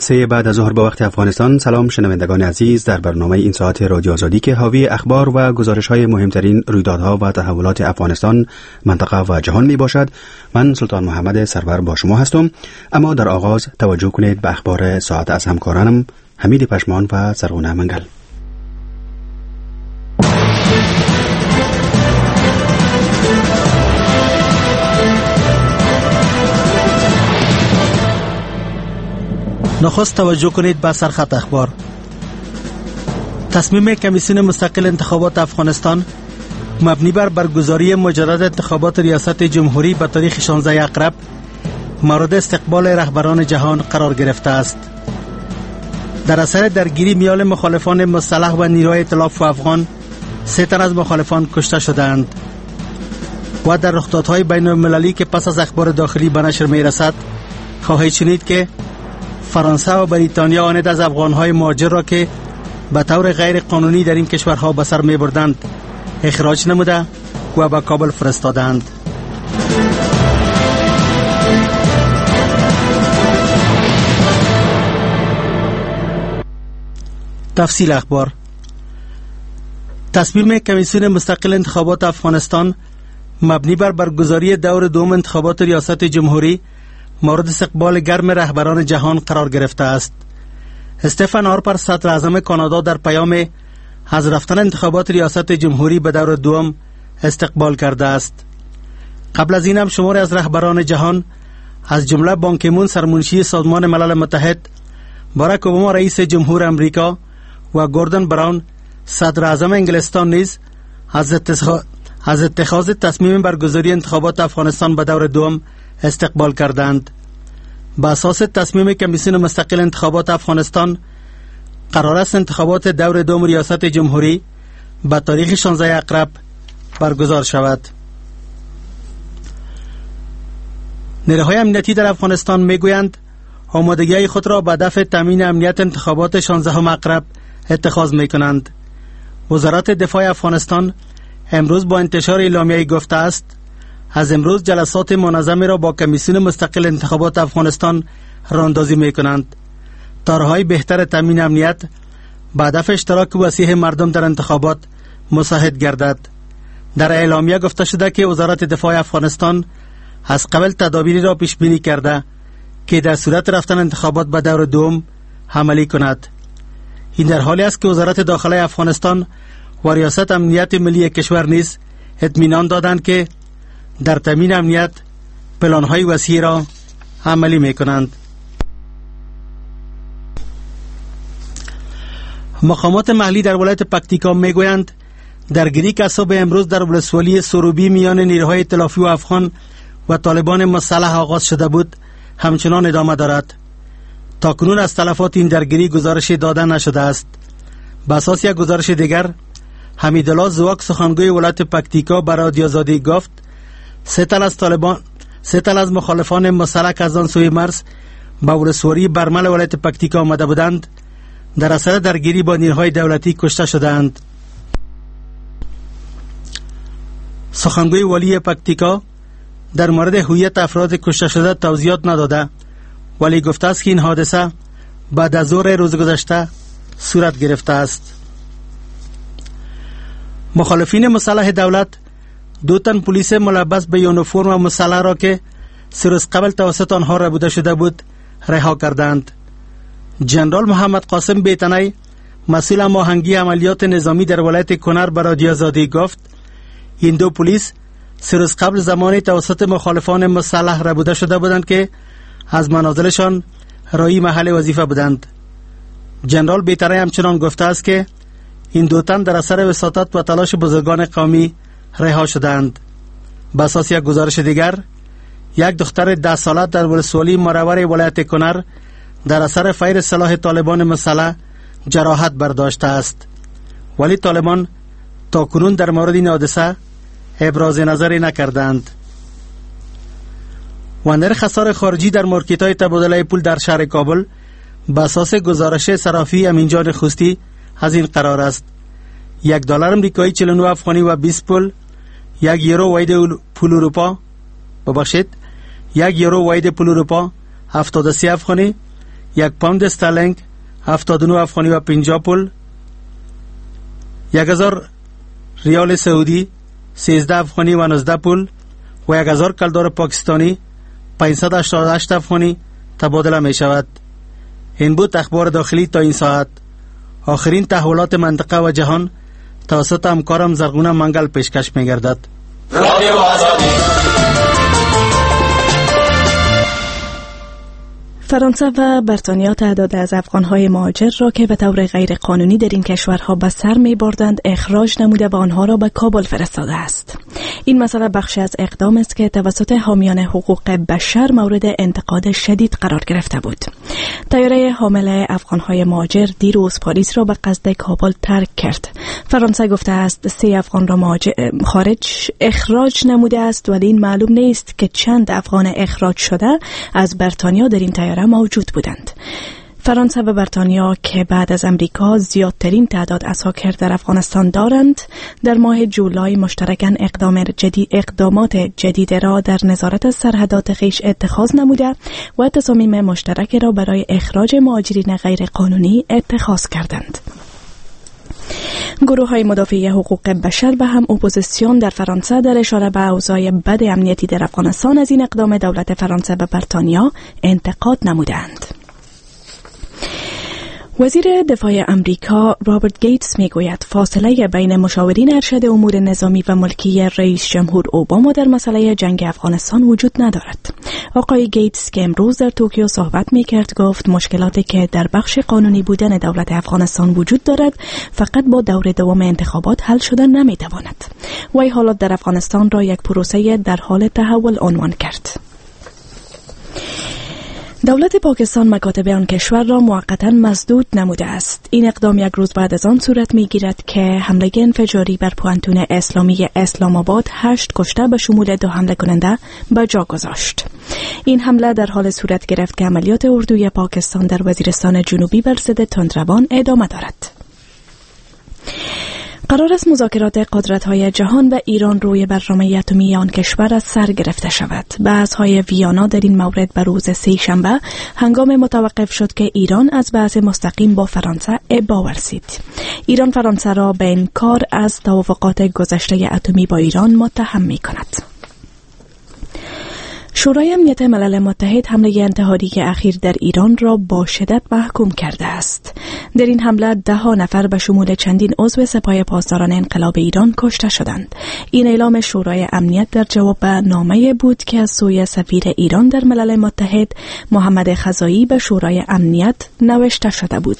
3 بعد از ظهر به وقت افغانستان. سلام شنوندگان عزیز، در برنامه این ساعت رادیو آزادی که حاوی اخبار و گزارش‌های مهمترین رویدادها و تحولات افغانستان، منطقه و جهان می باشد. من سلطان محمد سرور با شما هستم. اما در آغاز توجه کنید به اخبار ساعت از همکارانم حمید پشمان و سرغونه منگل. نخست توجه کنید به سرخط اخبار. تصمیم کمیسیون مستقل انتخابات افغانستان مبنی بر برگزاری مجدد انتخابات ریاست جمهوری به تاریخ 16 اقرب مورد استقبال رهبران جهان قرار گرفته است. در اثر درگیری میان مخالفان مسلح و نیروهای ائتلاف افغان 3 تن از مخالفان کشته شدند. و در رخدادهای بین المللی که پس از اخبار داخلی به نشر می رسد خواهید شنید که فرانسه و بریتانیا آنید از افغانهای مهاجر را که به طور غیر قانونی در این کشورها به سر می بردند اخراج نموده و به کابل فرستادند. تفصیل اخبار. تصمیم کمیسیون مستقل انتخابات افغانستان مبنی بر برگزاری دور دوم انتخابات ریاست جمهوری مورد استقبال گرم رهبران جهان قرار گرفته است. استفان هارپر صدر اعظم کانادا در پیام از رفتن انتخابات ریاست جمهوری به دور دوم استقبال کرده است. قبل از این هم شماری از رهبران جهان از جمله بان کی مون سرمنشی سازمان ملل متحد، باراک اوباما رئیس جمهور امریکا و گوردن براون صدر اعظم انگلستان نیز از اتخاذ تصمیم برگزاری انتخابات افغانستان به دور دوم استقبال کردند. با اساس تصمیم کمیسیون مستقل انتخابات افغانستان قرار است انتخابات دور دوم ریاست جمهوری به تاریخ 16 اقرب برگزار شود. نیروهای امنیتی در افغانستان میگویند آمادگی خود را به دفع تامین امنیت انتخابات 16 اقرب اتخاذ میکنند. وزارت دفاع افغانستان امروز با انتشار اعلامیه‌ای گفته است از امروز جلسات منظمی را با کمیسیون مستقل انتخابات افغانستان راهاندازی می‌کنند تا راه‌های بهتر تامین امنیت به هدف اشتراک وسیع مردم در انتخابات مساعد گردد. در اعلامیه گفته شده که وزارت دفاع افغانستان از قبل تدابیری را پیش بینی کرده که در صورت رفتن انتخابات به دور دوم عملی کند. این در حالی است که وزارت داخله افغانستان و ریاست امنیت ملی کشور نیز اطمینان دادند که در تامین امنیت پلان‌های وسیع را عملی می‌کنند. مقامات محلی در ولایت پکتیکا می‌گویند درگیری که صبح امروز در ولسوالی سروبی میان نیروهای ائتلافی و افغان و طالبان مسلح آغاز شده بود همچنان ادامه دارد. تاکنون از تلفات این درگیری گزارش داده نشده است. به اساس یک گزارش دیگر حمیدالله زواک سخنگوی ولایت پکتیکا به رادیو آزادی گفت 3 تن از مخالفان مسلح از آن سوی مرز به ولسوالی برمل ولایت پکتیکا آمده بودند در اثر درگیری با نیروهای دولتی کشته شدند. سخنگوی والی پکتیکا در مورد هویت افراد کشته شده توضیحات نداده ولی گفته است که این حادثه بعد از ظهر روز گذشته صورت گرفته است. مخالفین مسلح دولت 2 تن پلیس ملبس به یونیفرم و مسلح را که 3 روز قبل توسط آنها ربوده شده بود رها کردند. جنرال محمد قاسم بیتنی مسئول هماهنگی عملیات نظامی در ولایت کنر به رادیو آزادی گفت این 2 پلیس 3 روز قبل زمانی توسط مخالفان مسلح ربوده شده بودند که از منازلشان راهی محل وظیفه بودند. جنرال بیتنی همچنان گفته است که این 2 تن در اثر وساطت و تلاش بزرگان قومی رها شدند. به اساس یک گزارش دیگر یک دختر 10 ساله در ولسوالی مرور ولایت کنر در اثر فیر سلاح طالبان مسلح جراحت برداشته است ولی طالبان تاکنون در مورد این حادثه ابراز نظری نکردند. و نرخ خسار خارجی در مارکت‌های تبادله پول در شهر کابل به اساس گزارش صرافی امینجان خوستی از این قرار است: $1 امریکایی 49 افغانی و 20 پول، 1 یورو واحد پول اروپا 1 یورو واحد پول اروپا 73 افغانی 1 پوند استرلینگ 79 افغانی و 50 پول، 1000 ریال سعودی 13 افغانی و 19 پول و 1000 کلدار پاکستانی 588 افغانی تبادله می شود. این بود اخبار داخلی تا این ساعت. آخرین تحولات منطقه و جهان توسط همکارم زرغونه منگل پیشکش می گردد. رادیو آزادی. فرانسه و بریتانیا تعداد از افغانهای مهاجر را که به طور غیر قانونی در این کشورها به سر می بردند اخراج نموده و آنها را به کابل فرستاده است. این مسئله بخشی از اقدام است که توسط حامیان حقوق بشر مورد انتقاد شدید قرار گرفته بود. طیاره حامل افغانهای مهاجر دیروز پاریس را به قصد کابل ترک کرد. فرانسه گفته است 3 افغان را خارج اخراج نموده است، ولی این معلوم نیست که چند افغان اخراج شده از بریتانیا در این طیاره موجود بودند. فرانسه و بریتانیا که بعد از امریکا زیادترین تعداد اساکر در افغانستان دارند، در ماه جولای مشترکاً اقدامات جدید را در نظارت سرحدات خویش اتخاذ نموده و تصامیم مشترک را برای اخراج مهاجرین غیر قانونی اتخاذ کردند. گروه های مدافع حقوق بشر و هم اپوزیسیون در فرانسه در اشاره به اوضاع بد امنیتی در افغانستان از این اقدام دولت فرانسه به بریتانیا انتقاد نمودند. وزیر دفاع امریکا رابرت گیتس میگوید فاصله بین مشاورین ارشد امور نظامی و ملکی رئیس جمهور اوباما در مسئله جنگ افغانستان وجود ندارد. آقای گیتس که امروز در توکیو صحبت میکرد گفت مشکلاتی که در بخش قانونی بودن دولت افغانستان وجود دارد فقط با دور دوم انتخابات حل شدن نمیتواند. وی حالات در افغانستان را یک پروسه در حال تحول عنوان کرد. دولت پاکستان مکاتب آن کشور را موقتا مسدود نموده است. این اقدام یک روز بعد از آن صورت می‌گیرد که حمله انفجاری بر پوانتون اسلامی اسلام آباد 8 کشته به شمول 2 حمله کننده به جا گذاشت. این حمله در حال صورت گرفت که عملیات اردوی پاکستان در وزیرستان جنوبی بر ضد تندروان ادامه دارد. قرار است مذاکرات قدرت‌های جهان و ایران روی برنامه اتمی آن کشور از سر گرفته شود. بحث‌های ویانا در این مورد به روز 3 شنبه هنگام متوقف شد که ایران از بحث مستقیم با فرانسه ابا ورزید. ایران فرانسه را به انکار از توافقات گذشته اتمی با ایران متهم می‌کند. شورای امنیت ملل متحد حمله انتحاری اخیر در ایران را با شدت محکوم کرده است. در این حمله 10 نفر به شمول چندین عضو سپاه پاسداران انقلاب ایران کشته شدند. این اعلام شورای امنیت در جواب به نامه‌ای بود که از سوی سفیر ایران در ملل متحد محمد خزایی به شورای امنیت نوشته شده بود.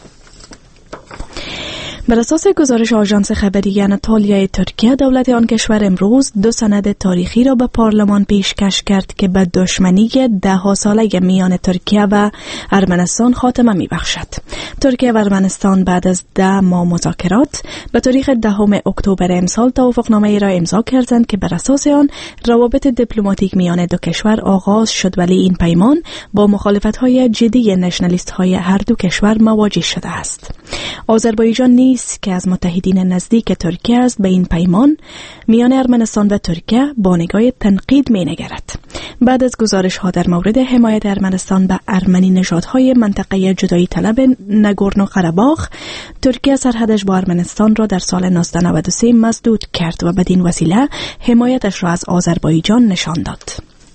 بر اساس گزارش آژانس خبری آناتولیا ترکیه، دولت آن کشور امروز 2 سند تاریخی را به پارلمان پیشکش کرد که به دشمنی 10 ساله میان ترکیه و ارمنستان خاتمه می‌بخشد. ترکیه و ارمنستان بعد از 10 ماه مذاکرات به تاریخ 10 اکتبر امسال توافقنامه‌ای را امضا کردند که بر اساس آن روابط دیپلماتیک میان 2 کشور آغاز شد، ولی این پیمان با مخالفت‌های جدی نشنالیست‌های هر 2 کشور مواجه شده است. آذربایجان نیز که از متحدین نزدیک ترکیه است به این پیمان میان ارمنستان و ترکیه با نگاه تنقید می‌نگرد. بعد از گزارش‌ها در مورد حمایت ارمنستان به ارمنی نژادهای منطقه جدایی طلب ناگورنو قره‌باغ، ترکیه سرحدش با ارمنستان را در سال 1993 مسدود کرد و بدین وسیله حمایتش را از آذربایجان نشان داد.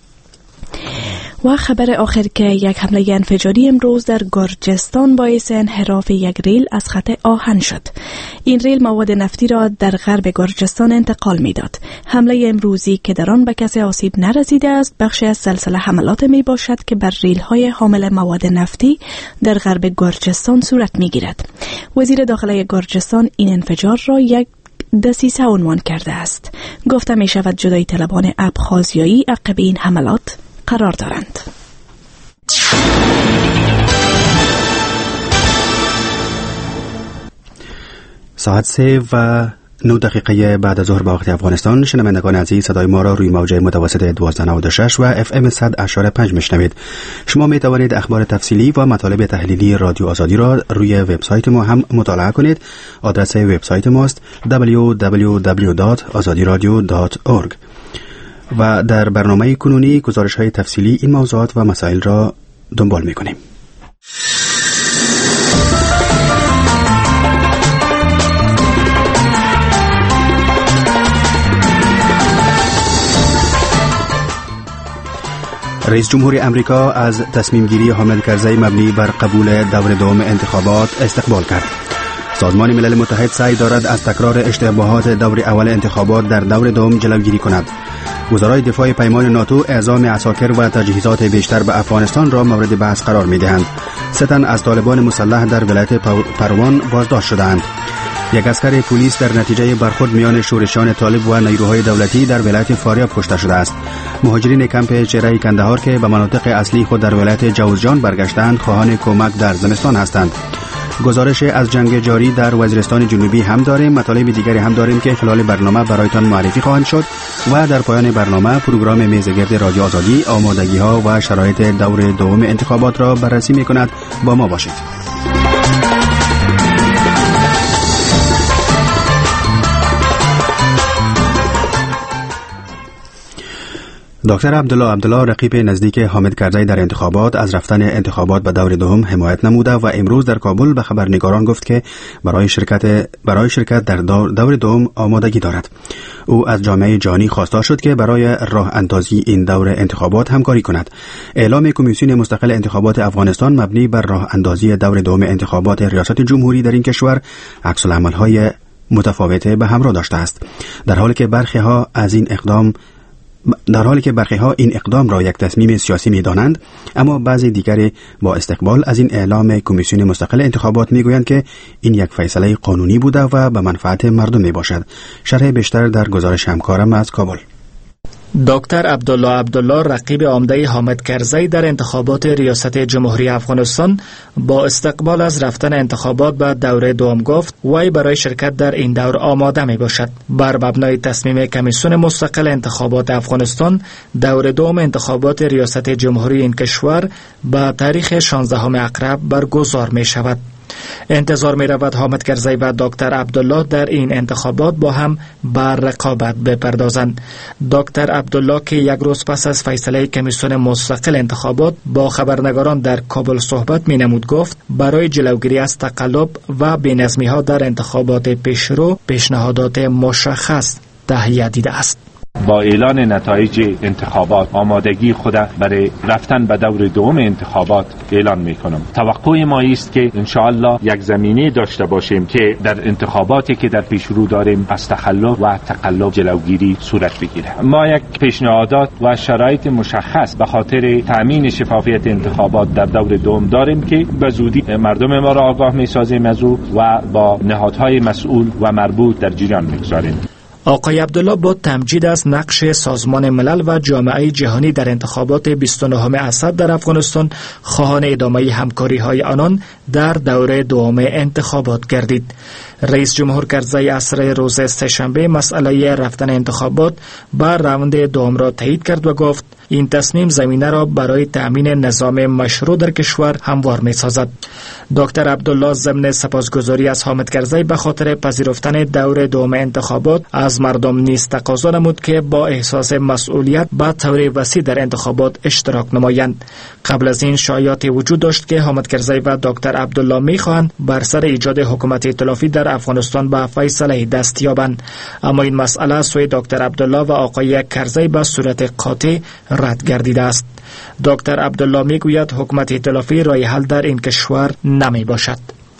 و خبر آخر که یک حمله انفجاری امروز در گرجستان باعث انحراف یک ریل از خط آهن شد. این ریل مواد نفتی را در غرب گرجستان انتقال می‌داد. حمله امروزی که در آن به کسی آسیب نرسیده است بخشی از سلسله حملات می باشد که بر ریل‌های حامل مواد نفتی در غرب گرجستان صورت می‌گیرد. وزیر داخلی گرجستان این انفجار را یک دسیسه عنوان کرده است. گفته می شود جدایی طلبان ابخازیایی عقب این حملات قرار دارند. ساعت 3:09 بعد از ظهر به وقت افغانستان. شنوندگان عزیز، صدای ما را روی موج متوسط 1296 و FM 100.5 میشنوید. شما می توانید اخبار تفصیلی و مطالب تحلیلی رادیو آزادی را روی وبسایت ما هم مطالعه کنید. آدرس وبسایت ماست www.azadiradio.org. و در برنامه کنونی گزارش‌های تفصیلی این موضوعات و مسائل را دنبال می‌کنیم. رئیس جمهور امریکا از تصمیم گیری حامد کرزی مبنی بر قبول دور دوم انتخابات استقبال کرد. سازمان ملل متحد سعی دارد از تکرار اشتباهات دور اول انتخابات در دور دوم جلوگیری کند. وزرای دفاع پیمان ناتو اعزام عساکر و تجهیزات بیشتر به افغانستان را مورد بحث قرار می‌دهند. 3 تن از طالبان مسلح در ولایت پروان بازداشت شدند. یک عسکر پلیس در نتیجه برخورد میان شورشیان طالب و نیروهای دولتی در ولایت فاریاب کشته شده است. مهاجرین کمپ چهره کندهار که به مناطق اصلی خود در ولایت جوزجان برگشتند خواهان کمک در زمستان هستند. گزارش از جنگ جاری در وزیرستان جنوبی هم داریم. مطالب دیگری هم داریم که خلال برنامه برایتان معرفی خواهند شد و در پایان برنامه پروگرام میزگرد رادیو آزادی آمادگی ها و شرایط دور دوم انتخابات را بررسی می کند. با ما باشید. دکتر عبدالله رقیب نزدیک حامد کرزی در انتخابات از رفتن انتخابات به دور دوم حمایت نموده و امروز در کابل به خبرنگاران گفت که برای شرکت در دور دوم آمادگی دارد. او از جامعه جهانی خواستار شد که برای راه اندازی این دور انتخابات همکاری کند. اعلام کمیسیون مستقل انتخابات افغانستان مبنی بر راه اندازی دور دوم انتخابات ریاست جمهوری در این کشور عکس العمل‌های متفاوته به همراه داشته است. در حالی که برخی ها این اقدام را یک تصمیم سیاسی می دانند، اما بعضی دیگری با استقبال از این اعلام کمیسیون مستقل انتخابات می گویند که این یک فیصله قانونی بوده و به منفعت مردم می باشد. شرح بیشتر در گزارش همکارم از کابل. دکتر عبدالله رقیب عمده حامد کرزی در انتخابات ریاست جمهوری افغانستان با استقبال از رفتن انتخابات به دور دوم گفت وی برای شرکت در این دور آماده می باشد. بر مبنای تصمیم کمیسیون مستقل انتخابات افغانستان دور دوم انتخابات ریاست جمهوری این کشور به تاریخ 16 اکتبر برگزار می شود. انتظار می رود حامد کرزی و دکتر عبدالله در این انتخابات با هم بر رقابت بپردازند. دکتر عبدالله که یک روز پس از فیصله کمیسیون مستقل انتخابات با خبرنگاران در کابل صحبت می نمود گفت برای جلوگیری از تقلب و بی‌نظمی ها در انتخابات پیشرو پیشنهادات مشخص تهیه دیده است. با اعلان نتایج انتخابات آمادگی خود برای رفتن به دور دوم انتخابات اعلان میکنم. توقع ما است که انشاءالله یک زمینه داشته باشیم که در انتخاباتی که در پیش رو داریم از تخلف و تقلب جلوگیری صورت بگیره. ما یک پیشنهادات و شرایط مشخص به خاطر تامین شفافیت انتخابات در دور دوم داریم که به زودی مردم ما را آگاه میسازیم از او و با نهادهای مسئول و مربوط در جریان میگذاریم. آقای عبدالله با تمجید از نقش سازمان ملل و جامعه جهانی در انتخابات 29 اسد در افغانستان خواهان ادامه همکاری‌های آنان در دوره دوم انتخابات گردید. رئیس جمهور کرزی عصر روز سه‌شنبه مسئله رفتن انتخابات بر راند دوم را تایید کرد و گفت این تصمیم زمینه را برای تأمین نظام مشروع در کشور هموار می‌سازد. دکتر عبدالله ضمن سپاسگزاری از حامد کرزی به خاطر پذیرفتن دور دوم انتخابات از مردم نیز تقاضا نمود که با احساس مسئولیت به طور وسیع در انتخابات اشتراک نمایند. قبل از این شایعاتی وجود داشت که حامد کرزی و دکتر عبدالله می‌خواهند بر سر ایجاد حکومت ائتلافی در افغانستان به فیصله دست یابند، اما این مسئله سوی دکتر عبدالله و آقای کرزی به صورت قاطع رد گردیده است. دکتر عبدالله میگوید حکومت ائتلافی راه حل در این کشور نمی باشد.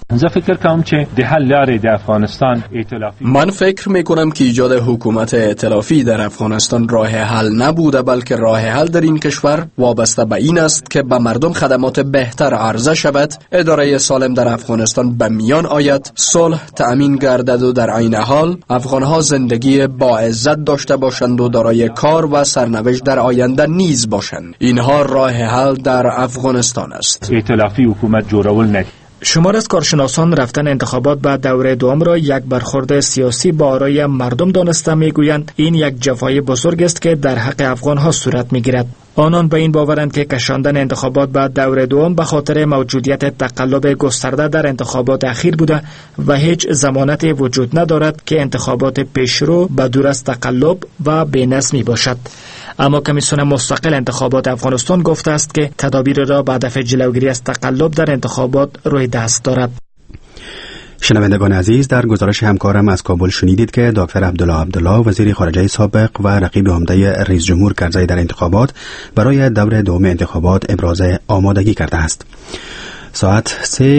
من فکر میکنم که ایجاد حکومت ائتلافی در افغانستان راه حل نبوده، بلکه راه حل در این کشور وابسته به این است که به مردم خدمات بهتر عرضه شود، اداره سالم در افغانستان به میان آید، صلح تأمین گردد و در عین حال افغانها زندگی با عزت داشته باشند و دارای کار و سرنوشت در آینده نیز باشند. اینها راه حل در افغانستان است. ائتلافی حکومت جوړول نه. شمار از کارشناسان رفتن انتخابات به دوره دوم را یک برخورد سیاسی با آرای مردم دانسته میگویند این یک جفای بزرگ است که در حق افغانها صورت میگیرد. آنان به این باورند که کشاندن انتخابات به دوره دوم به خاطر موجودیت تقلب گسترده در انتخابات اخیر بوده و هیچ ضمانتی وجود ندارد که انتخابات پیشرو به دور از تقلب و بی‌نظمی باشد. اما کمیسیون مستقل انتخابات افغانستان گفته است که تدابیر را به هدف جلوگیری از تقلب در انتخابات روی دست دارد. شنوندگان عزیز، در گزارش همکارم از کابل شنیدید که دکتر عبدالله وزیر خارجه سابق و رقیب عمده رئیس جمهور کرزی در انتخابات برای دور دوم انتخابات ابراز آمادگی کرده است. ساعت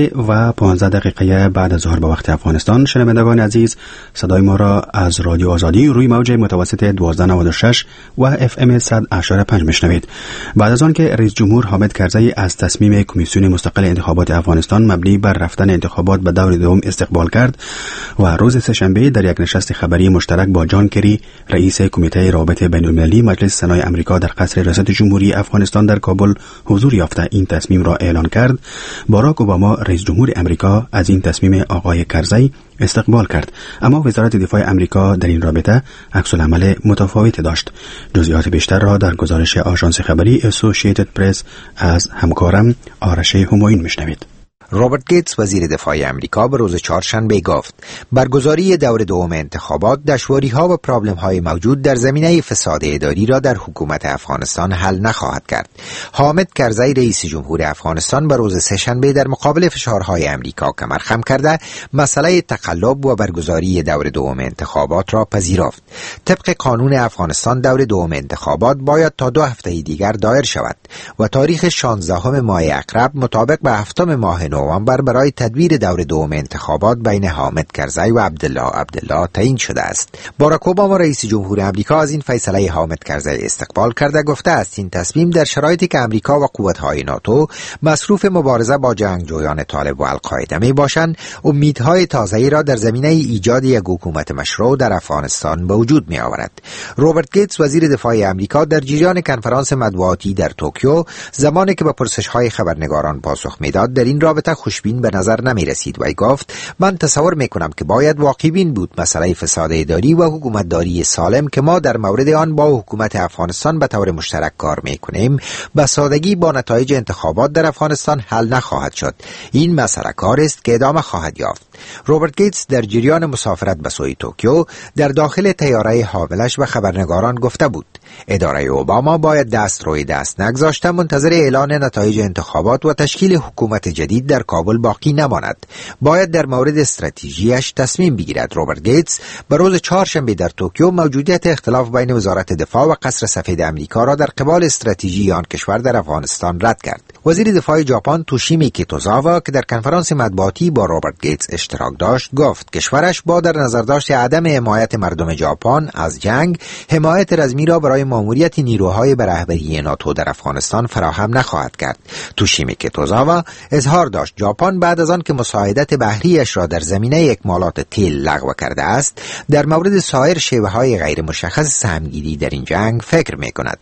3:15 بعد از ظهر به وقت افغانستان. شنوندگان عزیز، صدای ما را از رادیو آزادی روی موج متوسط 1296 و FM 100.5 میشنوید. بعد از آن که رئیس جمهور حامد کرزی از تصمیم کمیسیون مستقل انتخابات افغانستان مبنی بر رفتن انتخابات به دور دوم استقبال کرد و روز سه‌شنبه در یک نشست خبری مشترک با جان کری رئیس کمیته روابط بین‌المللی مجلس سنای آمریکا در قصر ریاست جمهوری افغانستان در کابل حضور یافته این تصمیم را اعلان کرد، باراک اوباما رئیس جمهور امریکا از این تصمیم آقای کرزی استقبال کرد، اما وزارت دفاع امریکا در این رابطه عکس العمل متفاوت داشت. جزئیات بیشتر را در گزارش آژانس خبری اسوسییتد پرس از همکارم آرش همایون میشنوید. رابرت گیتس وزیر دفاع امریکا به روز چهارشنبه گفت برگزاری دور دوم انتخابات دشواری‌ها و پرابلم‌های موجود در زمینه فساد اداری را در حکومت افغانستان حل نخواهد کرد. حامد کرزی رئیس جمهور افغانستان به روز سه‌شنبه در مقابل فشارهای امریکا کمر خم کرده مسئله تقلب و برگزاری دور دوم انتخابات را پذیرفت. طبق قانون افغانستان دور دوم انتخابات باید تا 2 هفته دیگر دایر شود و تاریخ 16 ماه اقرب مطابق به 7 ماه نوامبر برای تدبیر دور دوم انتخابات بین حامد کرزی و عبدالله تعیین شده است. باراک اوباما رئیس جمهور امریکا از این فیصله حامد کرزی استقبال کرده گفته است این تصمیم در شرایطی که امریکا و قوت‌های ناتو مصروف مبارزه با جنگجویان طالب و القاعده میباشند امیدهای تازه‌ای را در زمینه ایجاد یک حکومت مشروع در افغانستان به وجود می‌آورد. رابرت گیتس وزیر دفاع امریکا در جریان کنفرانس مطبوعاتی در توکیو زمانی که به پرسش‌های خبرنگاران پاسخ میداد در این رابطه خوشبین به نظر نمی رسید و گفت من تصور می کنم که باید واقع‌بین بود مسئله فساد اداری و حکومتداری سالم که ما در مورد آن با حکومت افغانستان به طور مشترک کار می کنیم به سادگی با نتایج انتخابات در افغانستان حل نخواهد شد. این مسئله کار است که ادامه خواهد یافت. رابرت گیتس در جریان مسافرت به سوی توکیو در داخل طیاره حاملش به خبرنگاران گفته بود اداره اوباما باید دست روی دست نگذاشته منتظر اعلان نتایج انتخابات و تشکیل حکومت جدید در کابل باقی نماند. باید در مورد استراتژیش تصمیم بگیرد. رابرت گیتس به روز چهارشنبه در توکیو موجودیت اختلاف بین وزارت دفاع و قصر سفید امریکا را در قبال استراتژی آن کشور در افغانستان رد کرد. وزیر دفاع ژاپن توشیمی کیتوزاوا که در کنفرانس مطبوعاتی با رابرت گیتس اشتراک داشت گفت کشورش با در نظر داشت عدم حمایت مردم ژاپن از جنگ حمایت رسمی را برای ماموریت نیروهای به رهبری ناتو در افغانستان فراهم نخواهد کرد. توشیمی کیتوزاوا اظهار داشت ژاپن بعد از آن که مساعدت بحریش را در زمینه اکمالات تیل لغو کرده است در مورد سایر شیوه‌های غیر مشخص سهمگیری در این جنگ فکر می‌کند.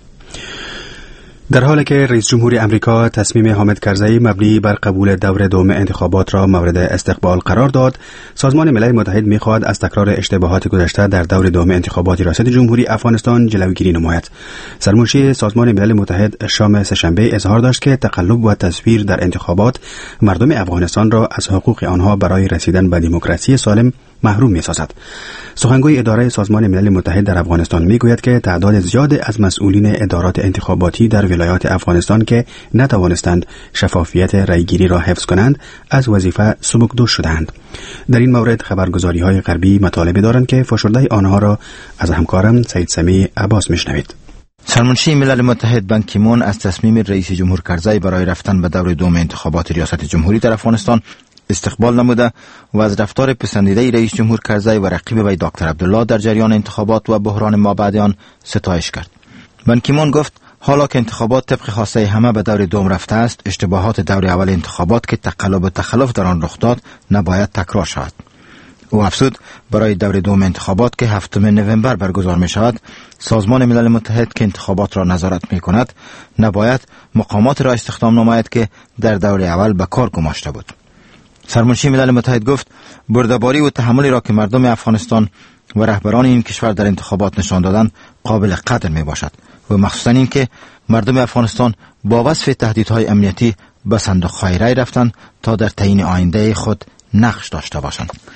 در حالی که رئیس جمهور امریکا تصمیم حامد کرزی مبنی بر قبول دور دوم انتخابات را مورد استقبال قرار داد، سازمان ملل متحد می‌خواهد از تکرار اشتباهات گذشته در دور دوم انتخابات ریاست جمهوری افغانستان جلوگیری نماید. سرمنشی سازمان ملل متحد شام سه‌شنبه اظهار داشت که تقلب و تزویر در انتخابات مردم افغانستان را از حقوق آنها برای رسیدن به دموکراسی سالم محروم می‌سازد. سخنگوی اداره سازمان ملل متحد در افغانستان میگوید که تعداد زیاد از مسئولین ادارات انتخاباتی در ولایات افغانستان که نتوانستند شفافیت رأیگیری را حفظ کنند از وظیفه سبکدوش شدند. در این مورد خبرگزاری‌های غربی مطالبه دارند که فشرده آنها را از همکارم سید سمی عباس میشنوید. سرمنشی ملل متحد بان کی مون از تصمیم رئیس جمهور کرزی برای رفتن به دور دوم انتخابات ریاست جمهوری در افغانستان استقبال نموده و از رفتار پسندیده رئیس جمهور کرزی و رقیب وی دکتر عبدالله در جریان انتخابات و بحران مابعد آن ستایش کرد. بان کی مون گفت حالا که انتخابات طبق خواسته همه به دور دوم رفته است، اشتباهات دور اول انتخابات که تقلب و تخلف در آن رخ داد نباید تکرار شود. او افزود برای دور دوم انتخابات که 7 نوامبر برگزار می شود، سازمان ملل متحد که انتخابات را نظارت می کند نباید مقامات را استخدام نماید که در دور اول به کار گماشته بود. سرمنشی ملل متحد گفت برده‌باری و تحملی را که مردم افغانستان و رهبران این کشور در انتخابات نشان دادند قابل قدر می باشد و مخصوصا این که مردم افغانستان با وصف تهدیدهای امنیتی به صندوق‌های رای رفتند تا در تعیین آینده خود نقش داشته باشند.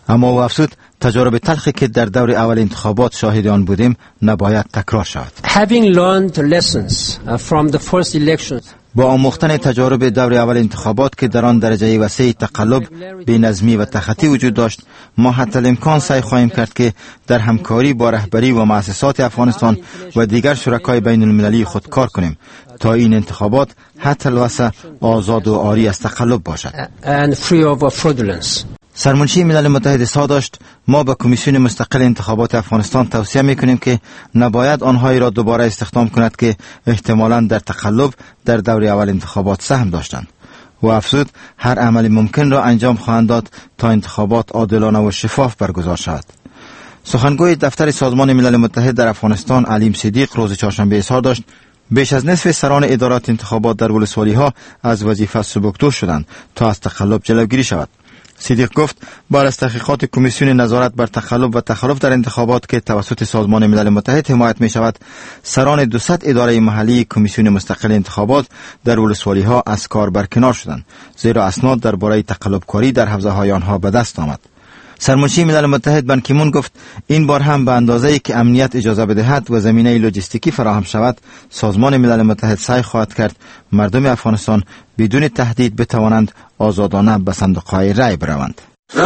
اما او افزود تجارب تلخی که در دور اول انتخابات شاهد آن بودیم نباید تکرار شود. Having learned lessons from the first elections, با آموختن تجارب دور اول انتخابات که در آن درجه وسیع تقلب، بی‌نظمی و تخطی وجود داشت، ما حتی الامکان سعی خواهیم کرد که در همکاری با رهبری و مؤسسات افغانستان و دیگر شرکای بین المللی خود کار کنیم تا این انتخابات حتی الوسع آزاد و عاری از تقلب باشد. سرمنشی ملل متحد اظهار داشت ما به کمیسیون مستقل انتخابات افغانستان توصیه میکنیم که نباید آنهایی را دوباره استخدام کند که احتمالاً در تقلب در دور اول انتخابات سهم داشتند. و افزود هر عمل ممکن را انجام خواهند داد تا انتخابات عادلانه و شفاف برگزار شود. سخنگوی دفتر سازمان ملل متحد در افغانستان علیم صدیق روز چهارشنبه اظهار داشت بیش از نصف سران ادارات انتخابات در ولسوالی ها از وظیفه سبکدوش شدند تا از تقلب جلوگیری شود. صدیق گفت بعد از تحقیقات کمیسیون نظارت بر تقلب و تخلف در انتخابات که توسط سازمان ملل متحد حمایت می شود، سران 200 اداره محلی کمیسیون مستقل انتخابات در ولسوالی ها از کار برکنار شدند، زیرا اسناد درباره تقلبکاری در حوزه های آنها به دست آمد. سرمنشی ملل متحد بان کی مون گفت این بار هم به اندازه‌ای که امنیت اجازه بدهد و زمینه لوجستیکی فراهم شود، سازمان ملل متحد سعی خواهد کرد مردم افغانستان بدون تهدید بتوانند آزادانه به صندوق‌های رای بروند.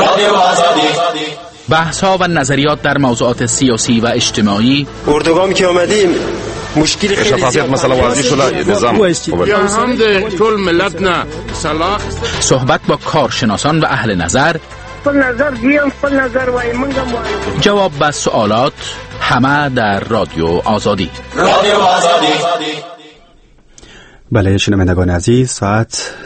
بحث‌ها و نظریات در موضوعات سیاسی و اجتماعی. اردوگامی که آمدیم مشکلی خیلی شفافیت مثلا واضح شده نظام یا هم ده طول ملت نه صلاح صحبت با کارشناسان و اهل نظر، جواب به سوالات، همه در رادیو آزادی. بله شنوندگان عزیز، ساعت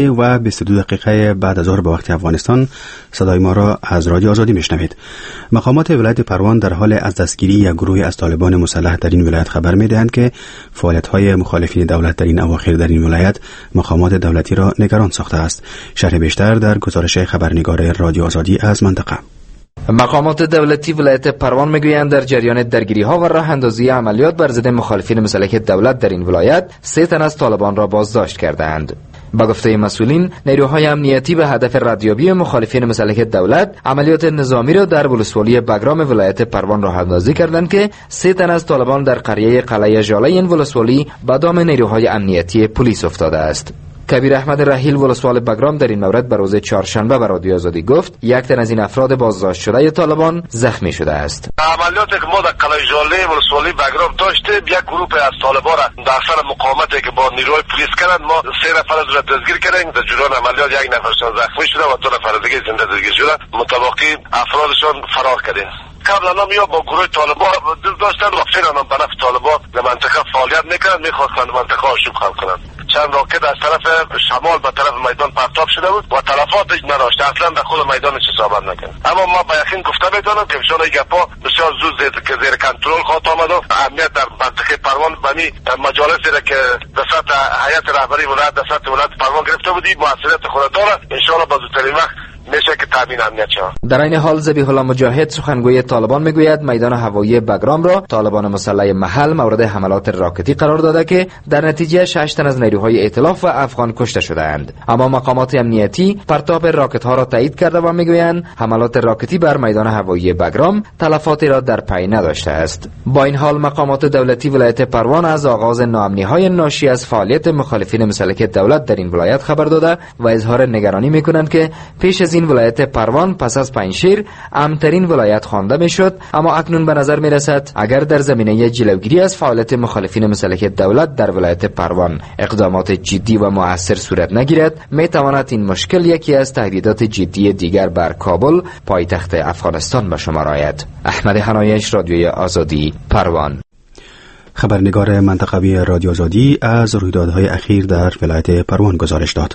3:22 بعد از ظهر به وقت افغانستان صدای ما را از رادیو آزادی میشنوید. مقامات ولایت پروان در حال از دستگیری یک گروه از طالبان مسلح در این ولایت خبر میدهند که فعالیت‌های مخالفین دولت در این اواخر در این ولایت مقامات دولتی را نگران ساخته است. شرح بیشتر در گزارش خبرنگار رادیو آزادی از منطقه. مقامات دولتی ولایت پروان میگویند در جریان درگیری‌ها و راه اندازی عملیات بر ضد مخالفین مسلح دولت در این ولایت 3 تن از طالبان را بازداشت کردند. با گفته مسئولین، نیروهای امنیتی به هدف ردیابی مخالفین مسلح دولت عملیات نظامی را در ولسوالی بگرام ولایت پروان راه اندازی کردند که 3 تن از طالبان در قریه قلعه ژاله این ولسوالی به دام نیروهای امنیتی پلیس افتاده است. کبیر احمد رحیل ولسوال بگرام در این مورد به روز چهارشنبه به رادیو آزادی گفت یک تن از این افراد بازداشت شده طالبان زخمی شده است. عملیاتی که ما در قلعه ژاله ولسوالی بگرام داشتیم، یک گروه از طالبان در سر مقاومتی که با نیروی پلیس کردند، ما 3 نفر از را دستگیر کردیم. در جریان عملیات 1 نفرشان زخمی شده و 2 نفر دیگه زنده دستگیر شده. متوقی افرادشان فرار کردند. قبلا هم یا با گروه طالبان داشتن و فعلا هم به نفع طالبان در منطقه فعالیت میکنند، میخواستند منطقه آشوب خلق کنند. چند راکت از طرف شمال به طرف میدان پرتاب شده بود و تلفات هیچ نداشت، اصلا در خود میدان هیچ اصابت نکرد. اما ما با یقین گفته میتونم که انشاءالله این گپا بسیار زود که زیر کنترل خواهد آمد و امنیت در منطقه پروان بمی مجالسی را که در سطح هیئت رهبری ولایت در سطح ولایت پروان گرفته بودیم موثریت خود داره، انشاءالله با زودترین وقت میشه که تامین امنیت شود. در این حال ذبیح الله مجاهد سخنگوی طالبان میگوید میدان هوایی بگرام را طالبان مسلح محل مورد حملات راکتی قرار داده که در نتیجه 6 تن از نیروهای ائتلاف و افغان کشته شدند. اما مقامات امنیتی پرتاب راکت ها را تایید کرده و میگویند حملات راکتی بر میدان هوایی بگرام تلفاتی را در پی نداشته است. با این حال مقامات دولتی ولایت پروان از آغاز ناامنی های ناشی از فعالیت مخالفین مسلح دولت در این ولایت خبر داده و اظهار نگرانی میکنند که پیش از این ولایت پروان پس از پنجشیر امن‌ترین ولایت خوانده میشد، اما اکنون به نظر میرسد اگر در زمینه جلوگیری از فعالیت مخالفین مسلح دولت در ولایت پروان اقدامات جدی و مؤثر صورت نگیرد، میتواند این مشکل یکی از تهدیدات جدی دیگر بر کابل پایتخت افغانستان به شمار آید. احمد حنایش، رادیوی آزادی، پروان. خبرنگار منطقوی رادیو آزادی از رویدادهای اخیر در ولایت پروان گزارش داد.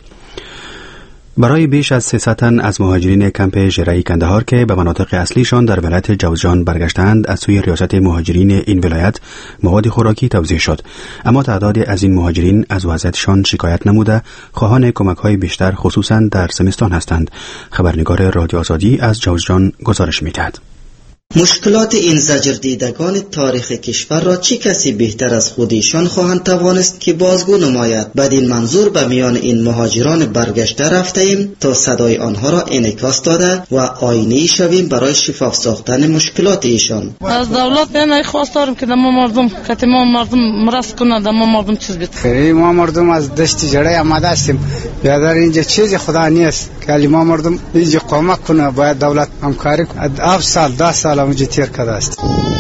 برای بیش از 300 تن از مهاجرین کمپ ژرعی کندهار که به مناطق اصلیشان در ولایت جوزجان برگشتند از سوی ریاست مهاجرین این ولایت مواد خوراکی توزیع شد، اما تعدادی از این مهاجرین از وضعیتشان شکایت نموده خواهان کمک‌های بیشتر خصوصا در زمستان هستند. خبرنگار رادیو آزادی از جوزجان گزارش می‌دهد. مشکلات این زجر دیدگان تاریخ کشور را چه کسی بهتر از خودشان خواهند توانست که بازگو نماید؟ بدین منظور به میان این مهاجران برگشته رفته ایم تا صدای آنها را انعکاس داده و آینه شویم برای شفاف ساختن مشکلات ایشان. از دولت این خواست دارم که ما مردم که ما مردم مرس کنند، ما مردم چیز بید. ما مردم از دشت جړی آماده هستیم. بیادر اینجا چیزی خدا نیست که ما مردم اینجا کمک کنه. باید دولت همکاری کنه. 7 سال 10 سال اونجا تیر کرده است.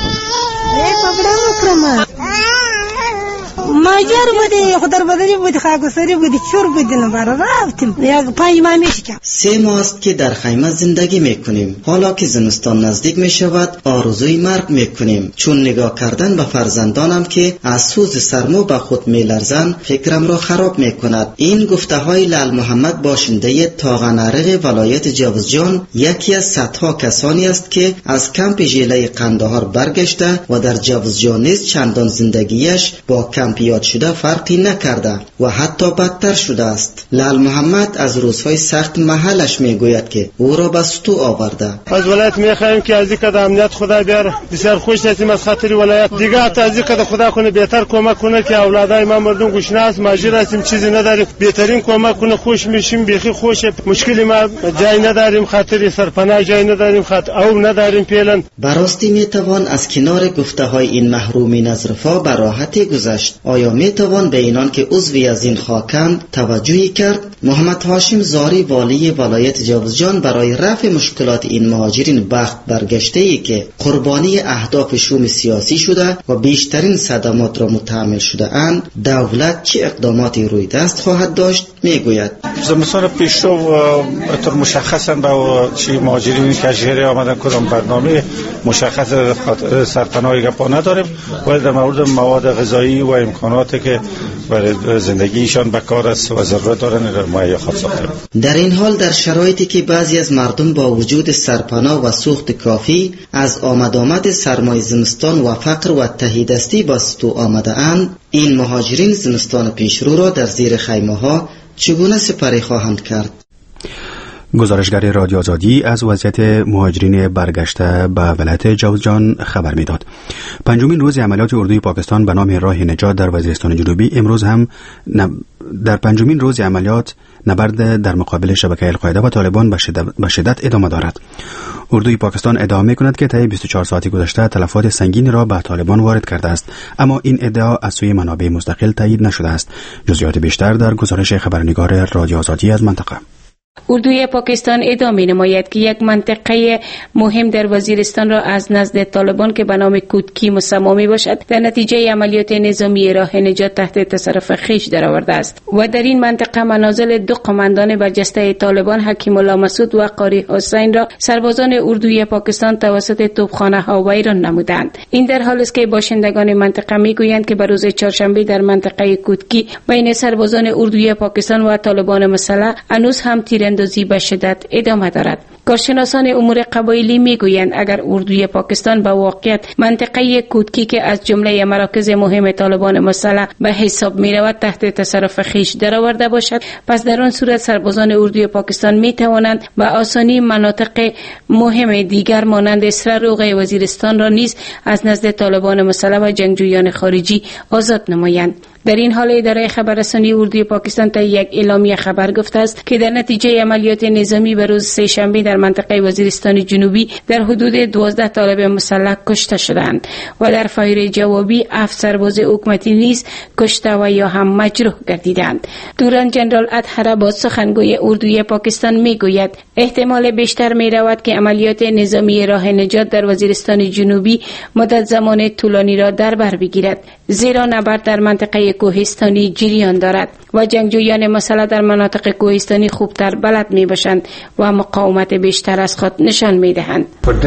ماجر بودی خودر بدری بودی خاکستری بودی چور بودی نبرا رفتیم یک 5 ماه میشه. 3 ماه است که در خیمه زندگی میکنیم. حالا که زمستان نزدیک میشود آرزوی مرگ میکنیم، چون نگاه کردن به فرزندانم که از سوز سرما به خود میلرزند فکرم را خراب میکند. این گفته های لال محمد باشنده تاغنرق ولایت جوزجان یکی از صدها کسانی است که از کمپ ژله قندهار برگشته و در جوزجان نیز چندان زندگیش با کمپ یاد شده فرقی نکرده و حتی بدتر شده است. لال محمد از روزهای سخت محلش میگوید که او را به سطوح آورده. از ولایت میخوایم که از اینکه امنیت خدا بیاره. بسیار خوش هستیم از خاطر ولایت دیگه. از اینکه خدا کنه بهتر کمک کنه که اولادای ما مردم گشنه است، ماجر هستیم، چیزی نداریم. بهترین کمک کنه، خوش میشیم، بیخی خوشه. مشکلی ما جای نداریم، خاطر سرپناه جای نداریم، خاطر او نداریم فعلا. براستی میتوان از کنار گفته های این محرومین از رفاه به راحتی گذشت. آیا میتوان به اینان که عضوی از این خاکند توجهی کرد؟ محمد هاشم زاری والی ولایت جوزجان برای رفع مشکلات این مهاجرین بخت برگشته‌ای که قربانی اهداف شوم سیاسی شده و بیشترین صدمات را متحمل شده اند دولت چه اقداماتی روی دست خواهد داشت میگوید. زمستان پیشرو طور مشخصا با چی مهاجرین که از ژره آمدن کدام برنامه مشخص سرپناهی گپا نداریم و در مورد مواد غذایی و امکاناتی که برای زندگیشان به کار است و ضرورت دارن را مهیا خواهد ساختیم. در این حال در شرایطی که بعضی از مردم با وجود سرپناه و سوخت کافی از آمد سرمای زمستان و فقر و تهیدستی با سطوح آمده اند، این مهاجرین زمستان پیشرو را در زیر خیمه ها چگونه سپری خواهند کرد؟ گزارشگر رادیو آزادی از وضعیت مهاجرین برگشته به ولایت جوزجان خبر میداد. 5مین روز عملیات اردوی پاکستان به نام راه نجات در وزیرستان جنوبی امروز هم در 5مین روز عملیات نبرد در مقابل شبکه القاعده و طالبان به شدت ادامه دارد. اردوی پاکستان ادعا می‌کند که طی 24 ساعت گذشته تلفات سنگین را به طالبان وارد کرده است، اما این ادعا از سوی منابع مستقل تایید نشده است. جزئیات بیشتر در گزارش خبرنگار رادیو آزادی از منطقه. اردوی پاکستان ادامه نماید که یک منطقه مهم در وزیرستان را از نزد طالبان که به نام کودکی مسمى می باشد در نتیجه عملیات نظامی راه نجات تحت تصرف خویش درآورده است و در این منطقه منازل 2 قماندان برجسته طالبان حکیم الله مسعود و قاری حسین را سربازان اردوی پاکستان توسط توپخانه ها ویران نمودند. این در حالی است که باشندگان منطقه میگویند که بر روز چهارشنبه در منطقه کودکی بین سربازان اردوی پاکستان و طالبان مسلح هنوز هم تیراندازی به شدت ادامه دارد. کارشناسان امور قبایلی میگویند اگر اردوی پاکستان به واقعیت منطقه کودکی که از جمله مراکز مهم طالبان مسلح به حساب می رود تحت تصرف خویش درآورده باشد، پس در آن صورت سربازان اردوی پاکستان می توانند به آسانی مناطق مهم دیگر مانند سرروغ وزیرستان را نیز از نزد طالبان مسلح و جنگجویان خارجی آزاد نمایند. در این حال اداره خبررسانی اردوی پاکستان تا یک اعلامیه خبر گفته است که در نتیجه عملیات نظامی به روز سه‌شنبه در منطقه وزیرستان جنوبی در حدود 12 طالب مسلح کشته شدند و در فایر جوابی 7 سرباز حکومتی نیز کشته و یا هم مجروح گردیدند. دوران جنرال اطهر عباس سخنگوی اردوی پاکستان میگوید احتمال بیشتر می رود که عملیات نظامی راه نجات در وزیرستان جنوبی مدت زمان طولانی را در بر بگیرد، زیرا نبرد در منطقه کوهستانی جریان دارد و جنگجویان مسلح در مناطق کوهستانی خوبتر بلد می باشند و مقاومت بیشتر از خود نشان می دهند.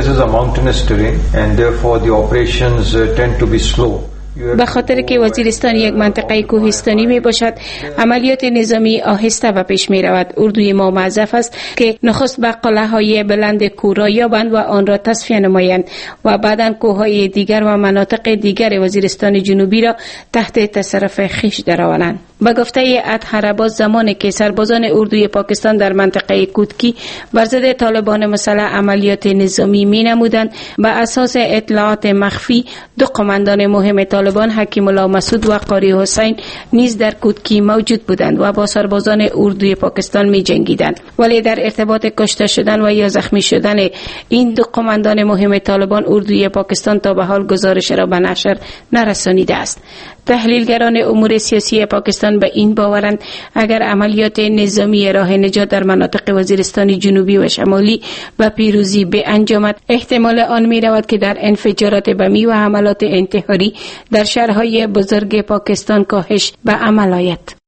به خاطر که وزیرستان یک منطقه کوهستانی می باشد، عملیات نظامی آهسته و پیش می رود. اردوی ما معذف است که نخست به قلعه‌های بلند کوه را یابند و آن را تصفیه نمایند و بعداً کوههای دیگر و مناطق دیگر وزیرستان جنوبی را تحت تصرف خویش درآورند. به گفته اطهر عباس، زمانی که سربازان اردوی پاکستان در منطقه کودکی بر ضد طالبان مسلح عملیات نظامی می نمودند، بر اساس اطلاعات مخفی دو قماندان مهم طالبان، حکیم الله مسعود و قاری حسین، نیز در کودکی موجود بودند و با سربازان اردوی پاکستان می جنگیدند. ولی در ارتباط کشته شدن و یا زخمی شدن این دو قماندان مهم طالبان، اردوی پاکستان تا به حال گزارش را به نشر نرسانیده است. تحلیلگران امور سیاسی پاکستان به این باورند اگر عملیات نظامی راه نجات در مناطق وزیرستان جنوبی و شمالی به پیروزی به انجامد، احتمال آن می رود که در انفجارات بمی و حملات انتحاری در شهرهای بزرگ پاکستان کاهش به عمل آید.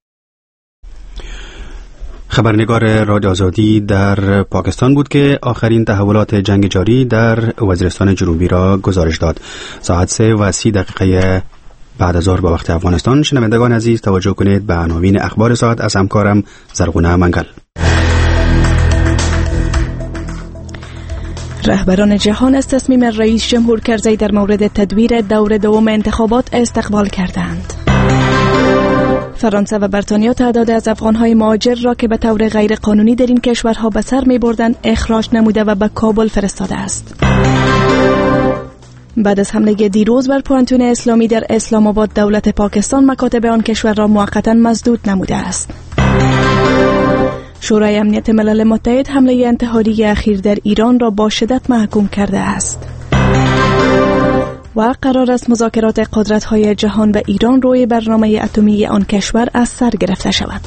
خبرنگار رادیو آزادی در پاکستان بود که آخرین تحولات جنگ جاری در وزیرستان جنوبی را گزارش داد. ساعت 3:30 بعد از ظهر به وقت افغانستان. شنوندگان عزیز، توجه کنید به عناوین اخبار ساعت از همکارم زرغونه منگل. رهبران جهان از تصمیم رئیس جمهور کرزی در مورد تدویر دور دوم انتخابات استقبال کردند. فرانسه و بریتانیا تعداد از افغان‌های مهاجر را که به طور غیر قانونی در این کشورها به سر می‌بردند اخراج نموده و به کابل فرستاده است. بعد از حمله دیروز بر پوانتون اسلامی در اسلام آباد، دولت پاکستان مکاتب آن کشور را موقتا مسدود نموده است. شورای امنیت ملل متحد حمله انتحاری اخیر در ایران را با شدت محکوم کرده است. و قرار است مذاکرات قدرت‌های جهان و ایران روی برنامه اتمی آن کشور از سر گرفته شود.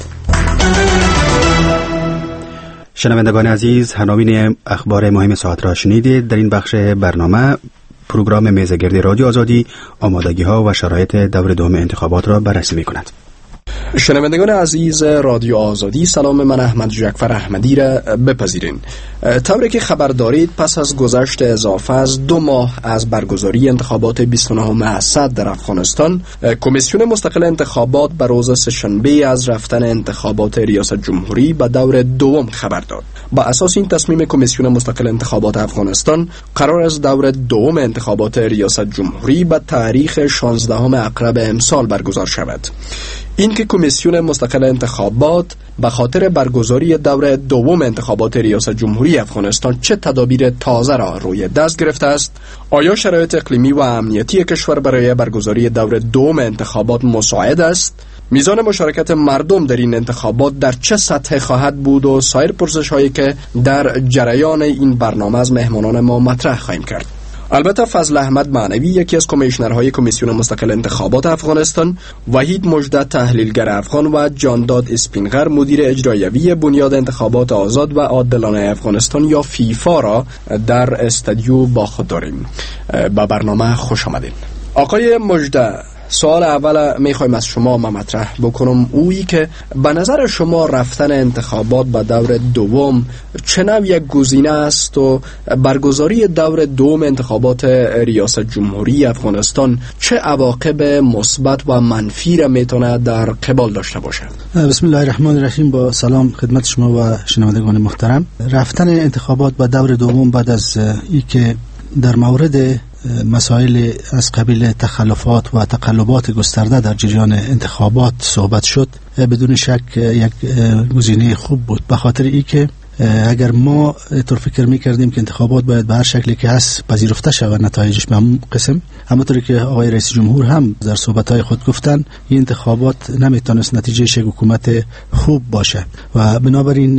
شنوندگان عزیز، عناوین اخبار مهم ساعت را شنیدید. در این بخش برنامه پروگرام میزگرد رادیو آزادی آمادگی‌ها و شرایط دور دوم انتخابات را بررسی می‌کند. شنوندگان عزیز رادیو آزادی، سلام. من احمد جعفر احمدی را بپذیرین. طوری که خبر دارید، پس از گذشت اضافه از 2 ماه از برگزاری انتخابات 29 اسد در افغانستان، کمیسیون مستقل انتخابات به روز سه‌شنبه از رفتن انتخابات ریاست جمهوری به دور دوم خبر داد. با اساس این تصمیم کمیسیون مستقل انتخابات افغانستان، قرار است دور دوم انتخابات ریاست جمهوری به تاریخ 16 اکتبر امسال برگزار شود. این که کمیسیون مستقل انتخابات به خاطر برگزاری دور دوم انتخابات ریاست جمهوری افغانستان چه تدابیر تازه را روی دست گرفته است، آیا شرایط اقلیمی و امنیتی کشور برای برگزاری دور دوم انتخابات مساعد است، میزان مشارکت مردم در این انتخابات در چه سطح خواهد بود و سایر پرسش‌هایی که در جریان این برنامه از مهمانان ما مطرح خواهیم کرد. البته فضل احمد معنوی، یکی از کمیشنرهای کمیسیون مستقل انتخابات افغانستان، وحید مژده تحلیلگر افغان و جانداد اسپینغر مدیر اجرایوی بنیاد انتخابات آزاد و عادلانه افغانستان یا فیفا را در استودیو با خود داریم. با برنامه خوش آمدین. آقای مژده، سوال اول میخوایم از شما مطرح بکنم، اویی که به نظر شما رفتن انتخابات به دور دوم چه نوع یک گزینه است و برگزاری دور دوم انتخابات ریاست جمهوری افغانستان چه عواقب مثبت و منفی را میتونه در قبال داشته باشه؟ بسم الله الرحمن الرحیم. با سلام خدمت شما و شنوندگان محترم. رفتن انتخابات به دور دوم بعد از ای که در مورد مسائل از قبیل تخلفات و تقلبات گسترده در جریان انتخابات صحبت شد، بدون شک یک گزینه خوب بود، به خاطر ای که اگر ما طور فکر می‌کردیم که انتخابات باید به هر شکلی که هست پذیرفته شود نتایجش به همون قسم، همونطوری که آقای رئیس جمهور هم در صحبت‌های خود گفتن، این انتخابات نمیتونست نتیجه یک حکومت خوب باشه و بنابراین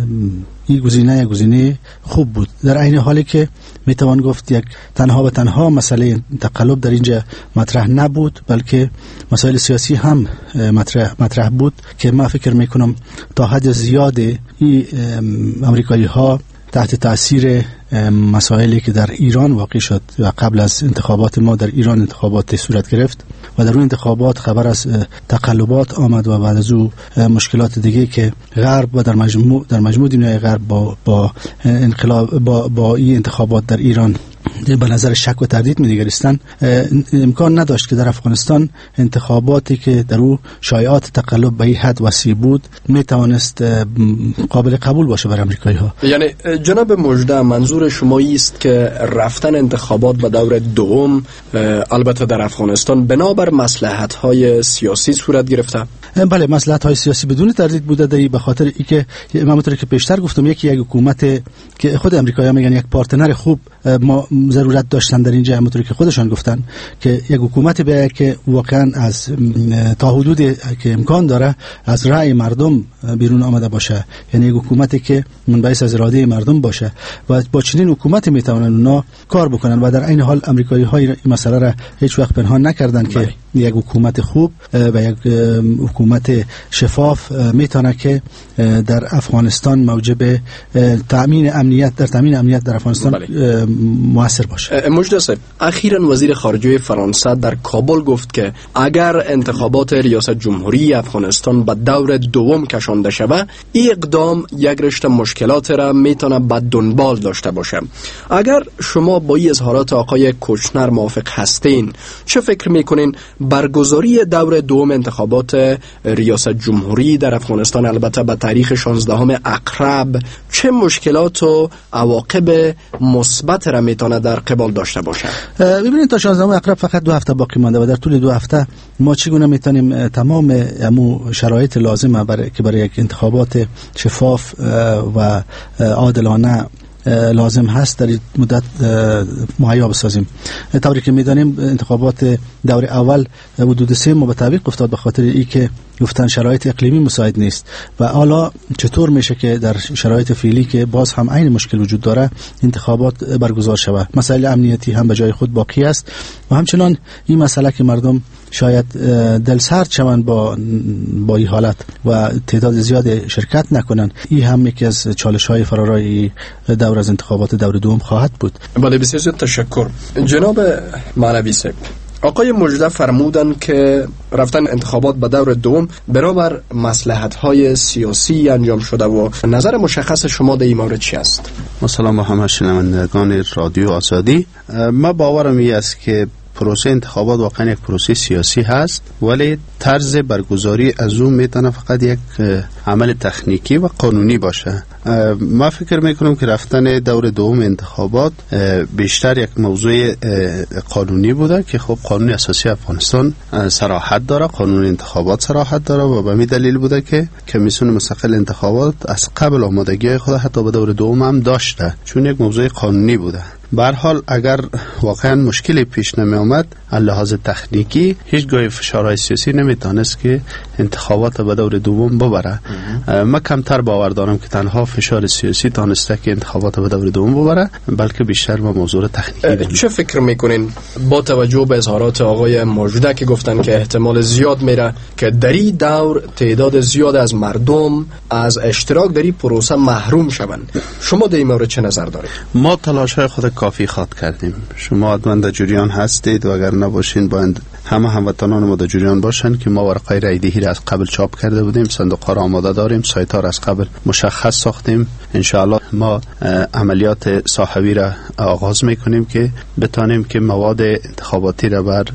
این گزینه خوب بود. در عین حالی که میتوان گفت یک تنها و تنها مسئله تقلب در اینجا مطرح نبود، بلکه مسائل سیاسی هم مطرح بود که ما فکر میکنم تا حد زیاد این امریکایی ها تحت تاثیر مسائلی که در ایران واقع شد و قبل از انتخابات ما در ایران انتخابات صورت گرفت و در اون انتخابات خبر از تقلبات آمد و بعد از او مشکلات دیگه که غرب و در مجموع دنیای غرب با انقلاب با این انتخابات در ایران به نظر شک و تردید می‌نگریستند، امکان نداشت که در افغانستان انتخاباتی که در او شایعات تقلب به این حد وسیع بود میتوانست قابل قبول باشه برای امریکایی‌ها. یعنی جناب مژده، منظور شما است که رفتن انتخابات به دور دوم البته در افغانستان بنابر مصلحت‌های سیاسی صورت گرفته؟ بله، مصلحت‌های سیاسی بدون تردید بوده دی، به خاطر اینکه همونطوری که پیشتر گفتم یک حکومت که خود امریکایی‌ها میگن یک پارتنر خوب ما ضرورت داشتن در اینجا، همونطوری که خودشان گفتن که یک حکومت بیاید که واقعا از تا حدودی که امکان داره از رأی مردم بیرون آمده باشه، یعنی یک حکومتی که منبعث از اراده مردم باشه و با چنین حکومتی میتونن اونا کار بکنن و در این حال امریکایی‌ها این مسئله را هیچ وقت پنهان نکردن که یک حکومت خوب و یک حکومت شفاف میتونه که در افغانستان موجب تامین امنیت در افغانستان موثر باشه. مجدد صاحب، اخیراً وزیر خارجه فرانسه در کابل گفت که اگر انتخابات ریاست جمهوری افغانستان به دور دوم کشانده شود، این اقدام یک رشته مشکلات را میتونه به دنبال داشته باشه. اگر شما با این اظهارات آقای کوشنر موافق هستین، چه فکر میکنین برگزاری دور دوم انتخابات ریاست جمهوری در افغانستان، البته به تاریخ 16 اقرب، چه مشکلات و عواقب مثبت را میتونه در قبال داشته باشه؟ ببینید تا 16 اقرب فقط 2 هفته باقی مانده و در طول 2 هفته ما چگونه میتونیم تمام شرایط لازمه برای یک انتخابات شفاف و عادلانه لازم هست در مدت مهیا بسازیم. طوری که میدانیم انتخابات دور اول حدود 3 ماه به تعویق افتاد به خاطر ای که گفتن شرایط اقلیمی مساعد نیست و حالا چطور میشه که در شرایط فعلی که باز هم عین مشکل وجود داره انتخابات برگزار شود. مسائل امنیتی هم به جای خود باقی است و همچنان این مسئله که مردم شاید دلسرد شوند با این حالت و تعداد زیاد شرکت نکنن، این هم یکی از چالش‌های فرارای دور از انتخابات دور دوم خواهد بود. بله، بسیار تشکر. جناب معنوی صاحب، آقای مجدد فرمودن که رفتن انتخابات به دور دوم برابر مصلحت‌های سیاسی انجام شده و نظر مشخص شما در این مورد چی است؟ سلام به همه شنوندگان رادیو آزادی. ما باورم این است که پروسه انتخابات واقعا یک پروسه سیاسی هست، ولی طرز برگزاری از اون میتونه فقط یک عمل تکنیکی و قانونی باشه. ما فکر میکنم که رفتن دور دوم انتخابات بیشتر یک موضوع قانونی بوده که خب قانون اساسی افغانستان صراحت داره، قانون انتخابات صراحت داره و به همین دلیل بوده که کمیسیون مستقل انتخابات از قبل آمادگی خود حتی به دور دوم هم داشته، چون یک موضوع قانونی بوده. به هر حال اگر واقعا مشکلی پیش نمی آمد از لحاظ تکنیکی، هیچگاه فشارهای سیاسی نمیتونست که انتخابات به دور دوم ببره. ما کمتر باور دارم که تنها فشار سیاسی تانسته که انتخابات به دور دوم ببره، بلکه بیشتر ما موضوع تکنیکی داریم. چه فکر میکنین با توجه به اظهارات آقای مجدد که گفتن که احتمال زیاد میره که در این دور تعداد زیاد از مردم از اشتراک در این پروسه محروم شوند، شما در این مورد چه نظر دارید؟ ما تلاش‌های خود کافی خواهد کردیم. شما حتما در جریان هستید و اگر نباشین باید همه هموطنان ما در جریان باشن که ما ورقه رای دهی را از قبل چاپ کرده بودیم، صندوق‌ها را آماده داریم، سایت‌ها را از قبل مشخص ساختیم. انشاءالله ما عملیات صاحبی را آغاز میکنیم که بتانیم که مواد انتخاباتی را بر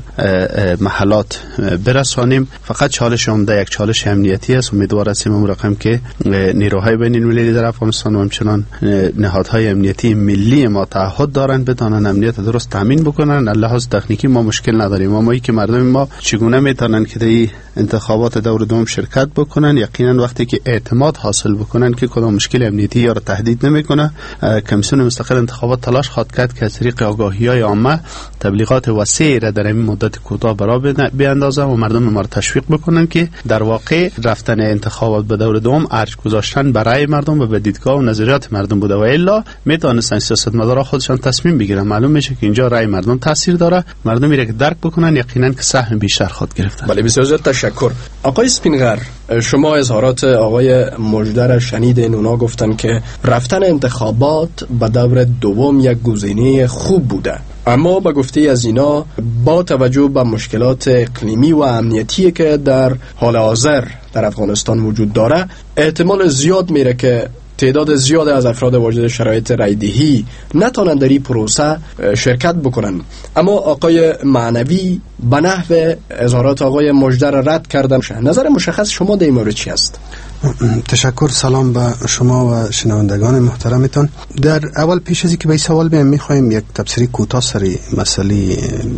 محلات برسانیم. فقط چالش عمده یک چالش امنیتی است. امیدوار هستیم اون رقم که نیروهای بین‌المللی در افغانستان و همچنان نهادهای امنیتی ملی ما تعهد دارند بتانن امنیت درست تامین بکنن. لحاظ تکنیکی ما مشکل نداریم، اما که مردم ما چگونه میتونن که در انتخابات دور دوم شرکت بکنن، یقینا وقتی که اعتماد حاصل بکنن که کدام مشکل امنیتی یا را تهدید نمیکنه، کمیسیون مستقل انتخابات تلاش خواهد کرد که از طریق آگاهی‌های عامه تبلیغات وسیع را در این مدت کوتاه برا بیاندازه و مردم ما را تشویق بکنن که در واقع رفتن انتخابات به دور دوم ارج گذاشتن برای مردم و به دیدگاه و نظریات مردم بوده و الا میتونستن سیاستمدارا خودشان تصمیم بگیرن. معلوم میشه که اینجا رای مردم تاثیر داره، مردم میره که درک بکنن یقینا که سهم بیشتر خود گرفتن. بله، بسیار زیاد تشکر. آقای سپینغر، شما اظهارات آقای مجدد شنیدین، اونا گفتن که رفتن انتخابات به دور دوم یک گزینه خوب بوده، اما به گفته از اینا با توجه به مشکلات اقلیمی و امنیتی که در حال حاضر در افغانستان وجود داره، احتمال زیاد میره که تعداد زیاد از افراد واجد شرایط رایدهی نتونن در این پروسه شرکت بکنن. اما آقای معنوی به نحو اظهارات آقای مجدد رد کردن. نظر مشخص شما در این مورد چی است؟ تشکر. سلام به شما و شنوندگان محترمتان. در اول پیش از اینکه به این سوال بیایم میخوایم یک تبصره کوتاه سر مسئله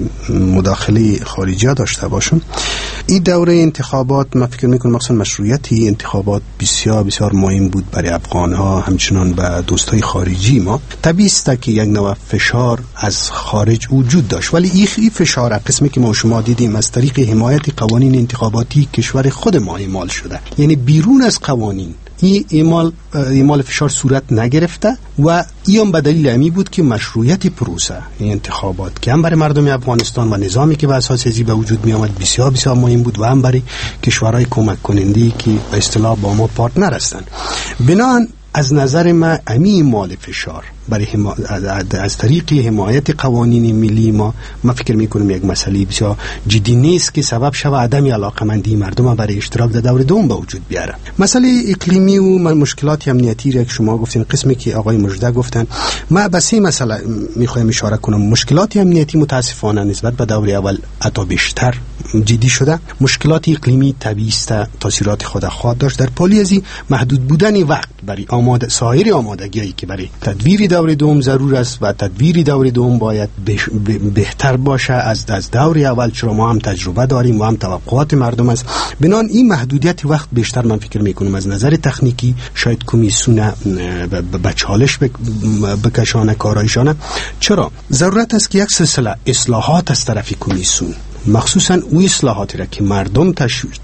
مداخله خارجی داشته باشم. این دوره انتخابات من فکر میکنم مخصوصا مشروعیت انتخابات بسیار بسیار مهم بود برای افغانها، همچنان به دوستای خارجی ما. طبیعی است که یک نوع فشار از خارج وجود داشت، ولی این فشار قسمی که ما شما دیدیم از طریق حمایت قوانین انتخاباتی کشور خود ما اعمال شده، یعنی بیرون از قوانین این اعمال فشار صورت نگرفته و این به دلیل امی بود که مشروعیت پروسه انتخابات که هم برای مردم افغانستان و نظامی که به اساس ازی به وجود می آمد بسیار بسیار مهم بود و هم برای کشورهای کمک کننده که به اصطلاح با ما پارتنر هستند. بنابراین از نظر من امی اعمال فشار برای از طریق حمایت قوانین ملی ما فکر میکنم یک مسئله بسیار جدی نیست که سبب شود عدم علاقمندی مردم برای اشتراک در دور دوم به وجود بیاره. مسئله اقلیمی و مشکلات امنیتی را که شما گفتین، قسمی که آقای مجده گفتن، من به سه مسئله میخوایم اشاره کنم. مشکلات امنیتی متاسفانه نسبت به دور اول حتی بیشتر جدی شده. مشکلات اقلیمی طبیعی است تاثیرات خود خواهد داشت. در پالی ازی محدود بودن وقت برای سایر آمادگی‌ای که برای تدویر دور دوم ضرور است و تدویر دور دوم باید بهتر باشه از دور اول، چرا ما هم تجربه داریم و هم توقعات مردم است. بنان این محدودیت وقت بیشتر من فکر میکنم از نظر تکنیکی شاید کمیسیون به چالش بکشانه کارایشانه. چرا ضرورت است که یک سلسله اصلاحات از طرف کمیسیون، مخصوصا اون اصلاحاتی را که مردم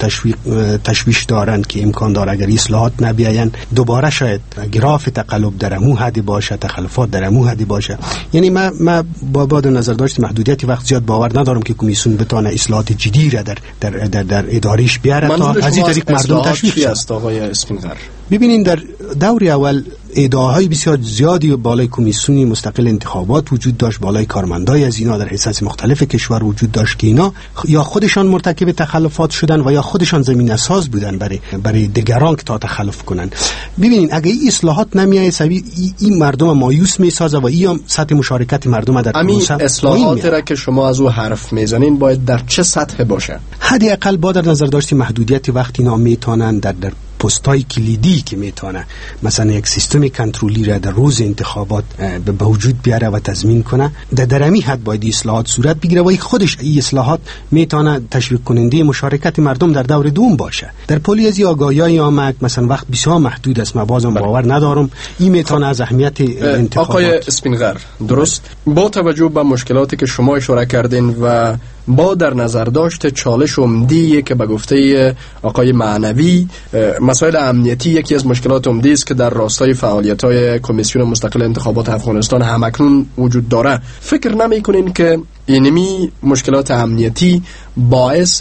تشویش دارند که امکان داره اگر اصلاحات نبیاین دوباره شاید گراف تقلب در امو حدی باشه، تخلفات در امو حدی باشه. یعنی ما با نظر داشت محدودیت وقت زیاد باور ندارم که کمیسیون بتونه اصلاحات جدی را در اداریش بیاره تا از این طریق مردم تشویق است. آقای اسپینغر، ببینین در دور اول ادعاهای بسیار زیادی بالای کمیسیون مستقل انتخابات وجود داشت، بالای کارمندای از اینا در حیثیت مختلف کشور وجود داشت که اینا یا خودشان مرتکب تخلفات شدن و یا خودشان زمینه ساز بودن برای دیگران که تا تخلف کنن. ببینین اگه این اصلاحات نمیای سبی این مردم مایوس میسازه و این سطح مشارکت مردم در پروسه اصلاحات را که شما از او حرف میزنین باید در چه سطح باشه؟ حداقل اقل با در نظر داشتی محدودیت وقتی اینا میتونن در پستای کلیدی که میتونه مثلا یک سیستم کنترلی را در روز انتخابات به وجود بیاره و تضمین کنه، در امی حد باید اصلاحات صورت بگیره و خودش این اصلاحات میتونه تشویق کننده مشارکت مردم در دور دوم باشه. در پلی از آگاهی آمد مثلا وقت بسیار محدود است، من بازم باور ندارم این میتونه از اهمیت انتخابات. آقای اسپینغر، درست با توجه به مشکلاتی که شما اشاره کردین و با در نظر داشت چالش عمدی که به گفته آقای معنوی مسائل امنیتی یکی از مشکلات عمده است که در راستای فعالیت‌های کمیسیون مستقل انتخابات افغانستان همکنون وجود داره، فکر نمی‌کنین که اینمی مشکلات امنیتی باعث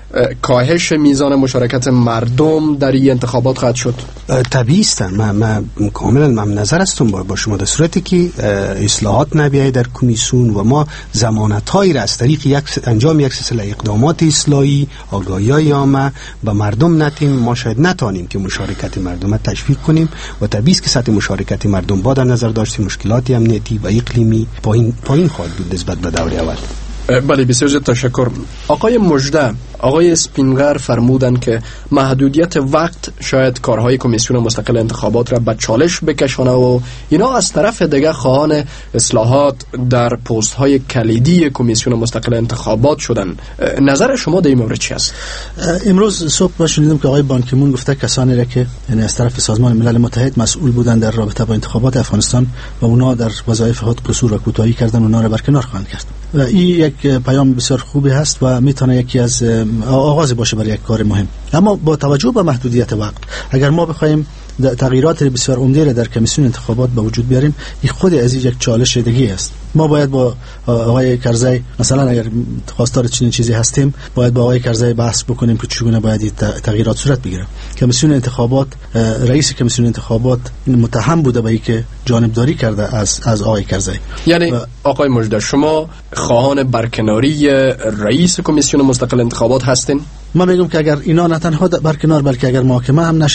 کاهش میزان مشارکت مردم در این انتخابات خواهد شد؟ طبیعی است. من کاملا نظر هستم با شما. در صورتی که اصلاحات نبیاید در کمیسیون و ما ضمانت‌هایی را از طریق انجام یک سلسله اقدامات اصلاحی آگاهی عامه به مردم ندیم، ما شاید نتوانیم که مشارکت مردم تشویق کنیم و طبیعی است که سطح مشارکت مردم با در نظر داشتیم مشکلات امنیتی و اقلیمی پایین خواهد بود نسبت به دور اول. بله، بسیار تشکر. آقای مجده، آقای اسپینغر فرمودن که محدودیت وقت شاید کارهای کمیسیون مستقل انتخابات را به چالش بکشانه و اینا از طرف دیگه خواهان اصلاحات در پست های کلیدی کمیسیون مستقل انتخابات شدن. نظر شما در این مورد چی است؟ امروز صبح شنیدم که آقای بان کی مون گفته کسانی را که یعنی از طرف سازمان ملل متحد مسئول بودن در رابطه با انتخابات افغانستان و اونا در وظایف خود قصور و کوتاهی کردن، اونا را برکنار خواهند کرد. و این یک پیام بسیار خوبی هست و میتونه یکی از آغاز باشه برای یک کار مهم. اما با توجه به محدودیت وقت، اگر ما بخوایم تغییرات بسیار عمده را در کمیسیون انتخابات به وجود بیاریم، این خود از یک چالش دیگه است. ما باید با آقای کرزی مثلا اگر خواستار چنین چیزی هستیم، باید با آقای کرزی بحث بکنیم که چگونه باید تغییرات صورت بگیره. کمیسیون انتخابات، رئیس کمیسیون انتخابات متهم بوده به اینکه جانبداری کرده از آقای کرزی. یعنی آقای مجده، شما خواهان برکناری رئیس کمیسیون مستقل انتخابات هستین؟ من میگم که اگر اینا نه تنها برکنار بلکه اگر محاکمه هم نشن،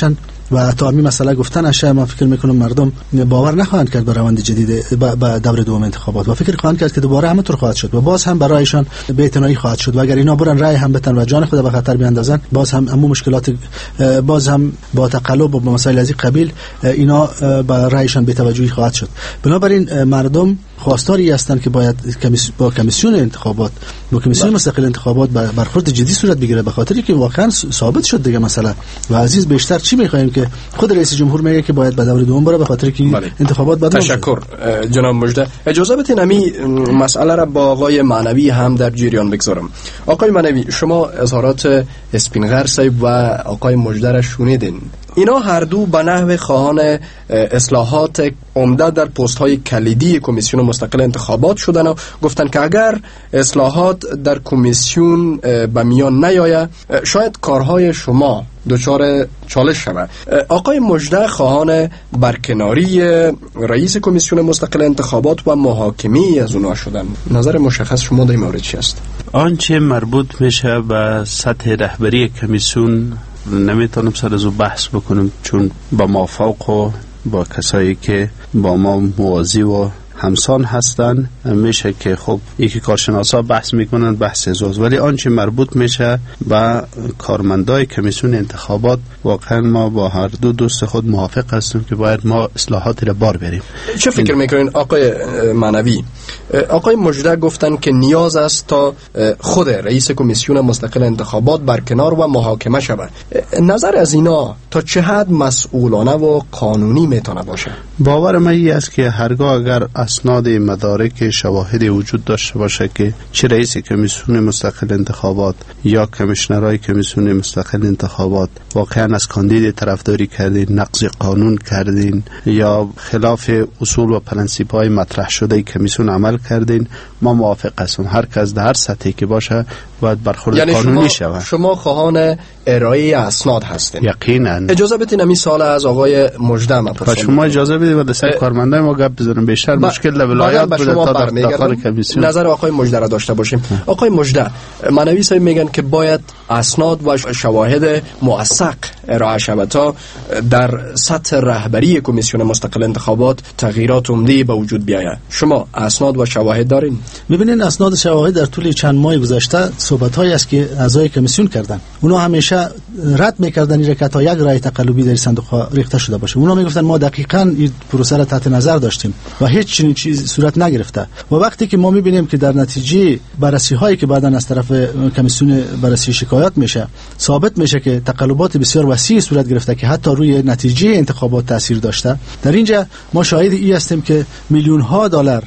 و تا همین مسئله گفتنش من فکر میکنم مردم باور نخواهند کرد به روند جدید به دور دوم انتخابات و فکر خواهند کرد که دوباره همونطور خواهد شد و باز هم برایشان بی‌اعتنایی خواهد شد و اگر اینا برن رای هم بتن و جان خود به خطر بیاندازن باز هم همون مشکلات باز هم با تقلب و با مسائل از این قبیل اینا به رایشان بی‌توجهی خواهد شد. بنابراین مردم خواستاری هستند که باید با کمیسیون انتخابات با کمیسیون مستقل انتخابات برخورد جدی صورت بگیره، به خاطری که واقعا ثابت شد دیگه مسئله. و عزیز بیشتر چی می‌خوایم که خود رئیس جمهور میگه که باید به دور دوم بره به خاطر که انتخابات بعد. تشکر جناب مجده. اجازه بدین امی مسئله را با آقای معنوی هم در جریان بگذارم. آقای معنوی، شما اظهارات اسپینغر صاحب و آقای مجده را شنیدین. اینا هر دو به نحو خواهان اصلاحات عمده در پست های کلیدی کمیسیون مستقل انتخابات شدن و گفتن که اگر اصلاحات در کمیسیون به میان نیاید شاید کارهای شما دچار چالش شود. آقای مجده خواهان برکناری رئیس کمیسیون مستقل انتخابات و محاکمه از اونها شدن. نظر مشخص شما در این مورد چی است؟ آنچه مربوط میشه به سطح رهبری کمیسیون نمیتونم سر از او بحث بکنم، چون با موافق و با کسایی که با ما موازی و همسان هستن میشه که خب یکی کارشناسا بحث میکنن بحث ازاز، ولی آنچه مربوط میشه به کارمندای کمیسیون انتخابات واقعا ما با هر دو دوست خود موافق هستیم که باید ما اصلاحاتی را بار بریم. چه فکر میکنین آقای معنوی؟ آقای مجده گفتن که نیاز است تا خود رئیس کمیسیون مستقل انتخابات برکنار و محاکمه شود. نظر از اینا تا چه حد مسئولانه و قانونی میتونه باشه؟ باور من این است که هرگاه اگر اسناد مدارک شواهد وجود داشته باشه که چه رئیس کمیسیون مستقل انتخابات یا کمیشنرهای کمیسیون مستقل انتخابات واقعا از کاندید طرفداری کردین، نقض قانون کردین یا خلاف اصول و پرنسیپ‌های مطرح شده کمیسیون عمل کردین، ما موافق هستیم هر کس در هر سطحی که باشه باید برخورد یعنی قانونی شود. شما خواهان ارائه اسناد هستین؟ یقینا. اجازه بدین همین سوال از آقای مجده ما پرسیدم. شما اجازه بدید و دسته کارمندای ما گپ بزنیم، بیشتر مشکل ولایات بوده تا داخل کمیسیون. نظر آقای مجده را داشته باشیم. آقای مجده، معنوی صاحب میگن که باید اسناد و شواهد موثق ارائه شود تا در سطح رهبری کمیسیون مستقل انتخابات تغییرات عمده به وجود بیاید. شما اسناد و شواهد دارین؟ ببینید اسناد و شواهد در طول چند ماه گذشته صحبت‌هایی است که اعضای کمیسیون کردن. اونا همیشه رد می‌کردن این که تا یک رای تقلبی در صندوق ریخته شده باشه. اونا میگفتن ما دقیقاً این پروسه را تحت نظر داشتیم و هیچ چنین چیزی صورت نگرفته. و وقتی که ما می‌بینیم که در نتیجه بررسی‌هایی که بعداً از طرف کمیسیون بررسی شکایات میشه ثابت میشه که تقلبات بسیار وسیع صورت گرفته که حتی روی نتیجه انتخابات تاثیر داشته، در اینجا ما شاهد این هستیم که میلیون‌ها دلار،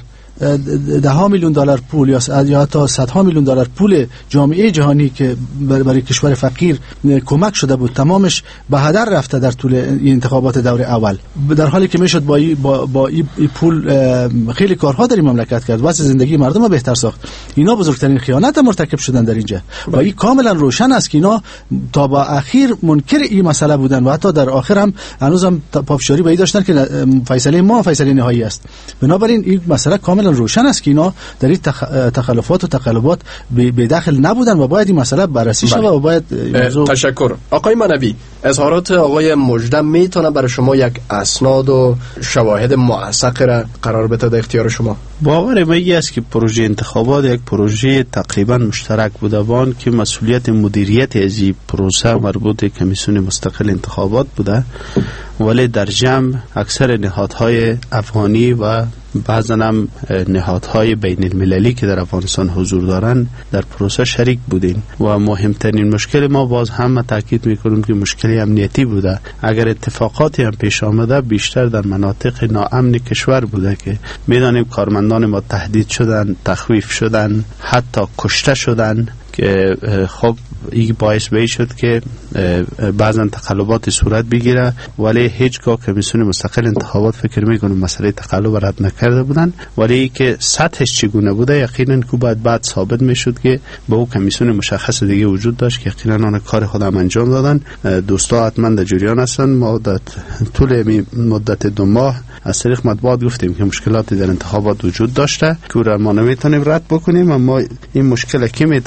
ده میلیون دلار پول یا تا صدها میلیون دلار پول جامعه جهانی که برای کشور فقیر کمک شده بود تمامش به هدر رفته در طول این انتخابات دور اول، در حالی که میشد با این پول خیلی کارها در این مملکت کرد، واسه زندگی مردم بهتر ساخت. اینا بزرگترین خیانت مرتکب شدن در اینجا و این کاملا روشن است که اینا تا با اخیر منکر این مسئله بودن و حتی در آخر هم هنوزم پافشاری به این داشتن که فیصله ما فیصله نهایی است. بنابراین این مسئله کاملا روشن است که اینا در این تخلفات و تقلبات به داخل نبودن و باید این مسئله بررسی شود و باید تشکر. آقای معنوی، اظهارات آقای مجده میتونه برای شما یک اسناد و شواهد موثق را قرار بده در اختیار شما؟ باور من است که پروژه انتخابات یک پروژه تقریبا مشترک بوده وان که مسئولیت مدیریت از این پروسه مربوط کمیسیون مستقل انتخابات بوده، ولی در جمع اکثر نهادهای افغانی و بعضا هم نهادهای بین المللی که در افغانستان حضور دارن در پروسه شریک بودین و مهمترین مشکل ما باز هم تاکید میکنیم که مشکل امنیتی بوده. اگر اتفاقاتی هم پیش آمده بیشتر در مناطق ناامن کشور بوده که میدانیم کارمندان ما تهدید شدن، تخویف شدن، حتی کشته شدن که خب این باعث به شد که بعضا تقلبات صورت بگیره، ولی هیچگاه کمیسیون مستقل انتخابات فکر میکنم مسئله تقلب رد نکرده بودن، ولی که سطحش چگونه بوده یقینا که بعد ثابت میشد که به او کمیسیون مشخص دیگه وجود داشت که یقینا آن کار خودم انجام دادن. دوستا حتما در جریان هستن. ما در طول مدت 2 ماه از طریق مطبوعات گفتیم که مشکلاتی در انتخابات وجود داشته که ما نمیتونیم رد بکنیم، اما این مشکل کی میتونه به او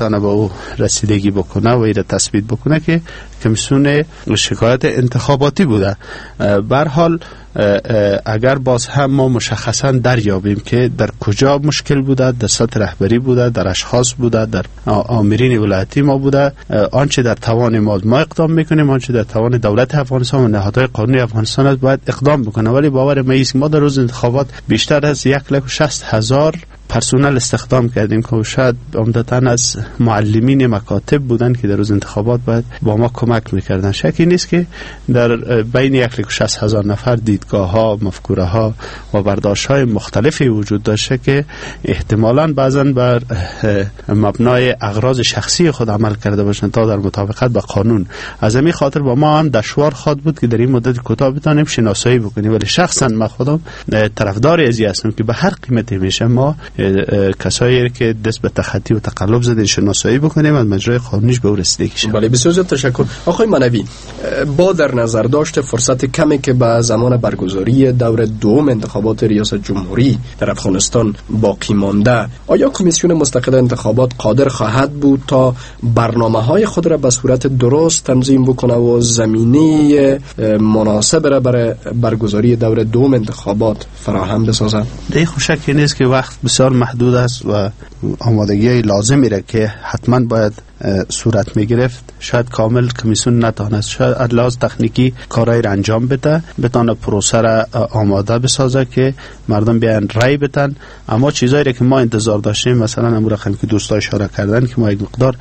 و رسیدگی بکنه و ایره تثبیت بکنه که کمیسیون شکایت انتخاباتی بوده. به هر حال اگر باز هم ما مشخصا دریابیم که در کجا مشکل بوده، در سطح رهبری بوده، در اشخاص بوده، در آمرین ولایتی ما بوده، آنچه در توان ما اقدام میکنیم، آنچه در توان دولت افغانستان و نهادهای قانونی افغانستان است باید اقدام بکنه. ولی باور ما است که ما در روز انتخابات بیشتر از 160,000 پرسونل استخدام کردیم که شاید عمدتاً از معلمین مکاتب بودن که در روز انتخابات باید با ما کمک میکردن. شکی نیست که در بین 160,000 نفر دیدگاه ها، مفکوره ها و برداشت های مختلفی وجود داشته که احتمالاً بعضاً بر مبنای اغراض شخصی خود عمل کرده باشند تا در مطابقت با قانون. از همین خاطر با ما هم دشوار خواهد بود که در این مدت کوتاه بتانیم شناسایی بکنیم. ولی شخصاً من خودم طرفدار ازی هستم که به هر قیمتی میشه ما کسایی که دست به تخطی و تقلب زدن شناسایی بکنیم از مجرای قانونیش به رسیدگی شه. بله، بسیار زیاد تشکر. آقای منوی، با در نظر داشت فرصت کمی که به زمان برگزاری دور دوم انتخابات ریاست جمهوری در افغانستان باقی مانده، آیا کمیسیون مستقل انتخابات قادر خواهد بود تا برنامه‌های خود را به صورت درست تنظیم بکنه و زمینه مناسب را برای برگزاری دور دوم انتخابات فراهم بسازد؟ دیگه شکی نیست که وقت بسیار محدود است و آمادگی لازمی را که حتما باید صورت می گرفت شاید کامل کمیسیون نتانست. شاید از لحاظ تکنیکی کارایی را انجام بده، بتانه پروسه را آماده بسازه که مردم بیان رای بدن. اما چیزایی را که ما انتظار داشتیم، مثلا امور رقمی که دوستا اشاره کردن که ما یک مقدار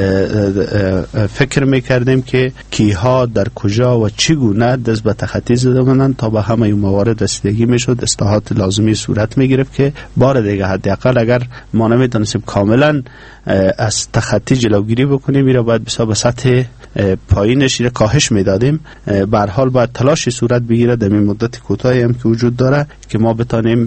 فکر میکردیم که کیها در کجا و چگونه دست به تخطی زده بودند تا به همه این موارد رسیدگی میشد، اصلاحات لازمی صورت میگرفت که بار دیگه حداقل اگر ما نمیتونستیم کاملا از تخطی جلوگیری بکنیم، میره باید به سطح پایینش را کاهش میدادیم. به هر حال باید تلاشی صورت بگیره در این مدت کوتاهی هم که وجود داره که ما بتانیم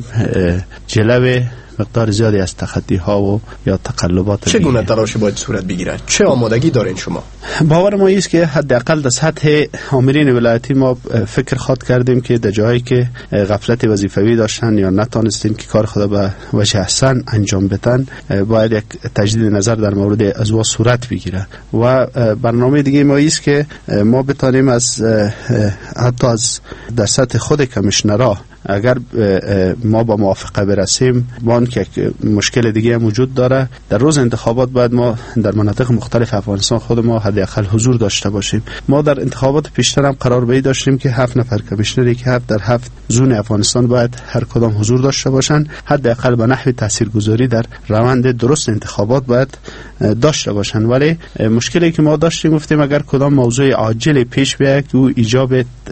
جلو مقدار زیادی از تخطی ها و یا تقلبات چگونه تلاشی باید صورت بگیره؟ چه آمادگی دارین شما؟ باور ما است که حداقل در سطح آمرین ولایتی ما فکر خواد کردیم که در جایی که غفلت وظیفوی داشتن یا نتونستین که کار خود به وجه احسن انجام بدن، باید یک تجدید نظر در مورد ازوا صورت بگیره. و برنامه دیگه ما است که ما بتانیم از حتی از در سطح خود کمیشنرها اگر ما با موافقه برسیم، بان که مشکل دیگه موجود داره، در روز انتخابات باید ما در مناطق مختلف افغانستان خود ما حداقل حضور داشته باشیم. ما در انتخابات پیشتر هم قرار بایی داشتیم که 7 نفر کمیشنری که 7 در 7 زون افغانستان باید هر کدام حضور داشته باشند، حداقل به نحو تاثیرگذاری در روند درست انتخابات باید داشته باشند. ولی مشکلی که ما داشتیم گفتیم اگر کدام موضوع عاجل پیش بیاید که او ایجاب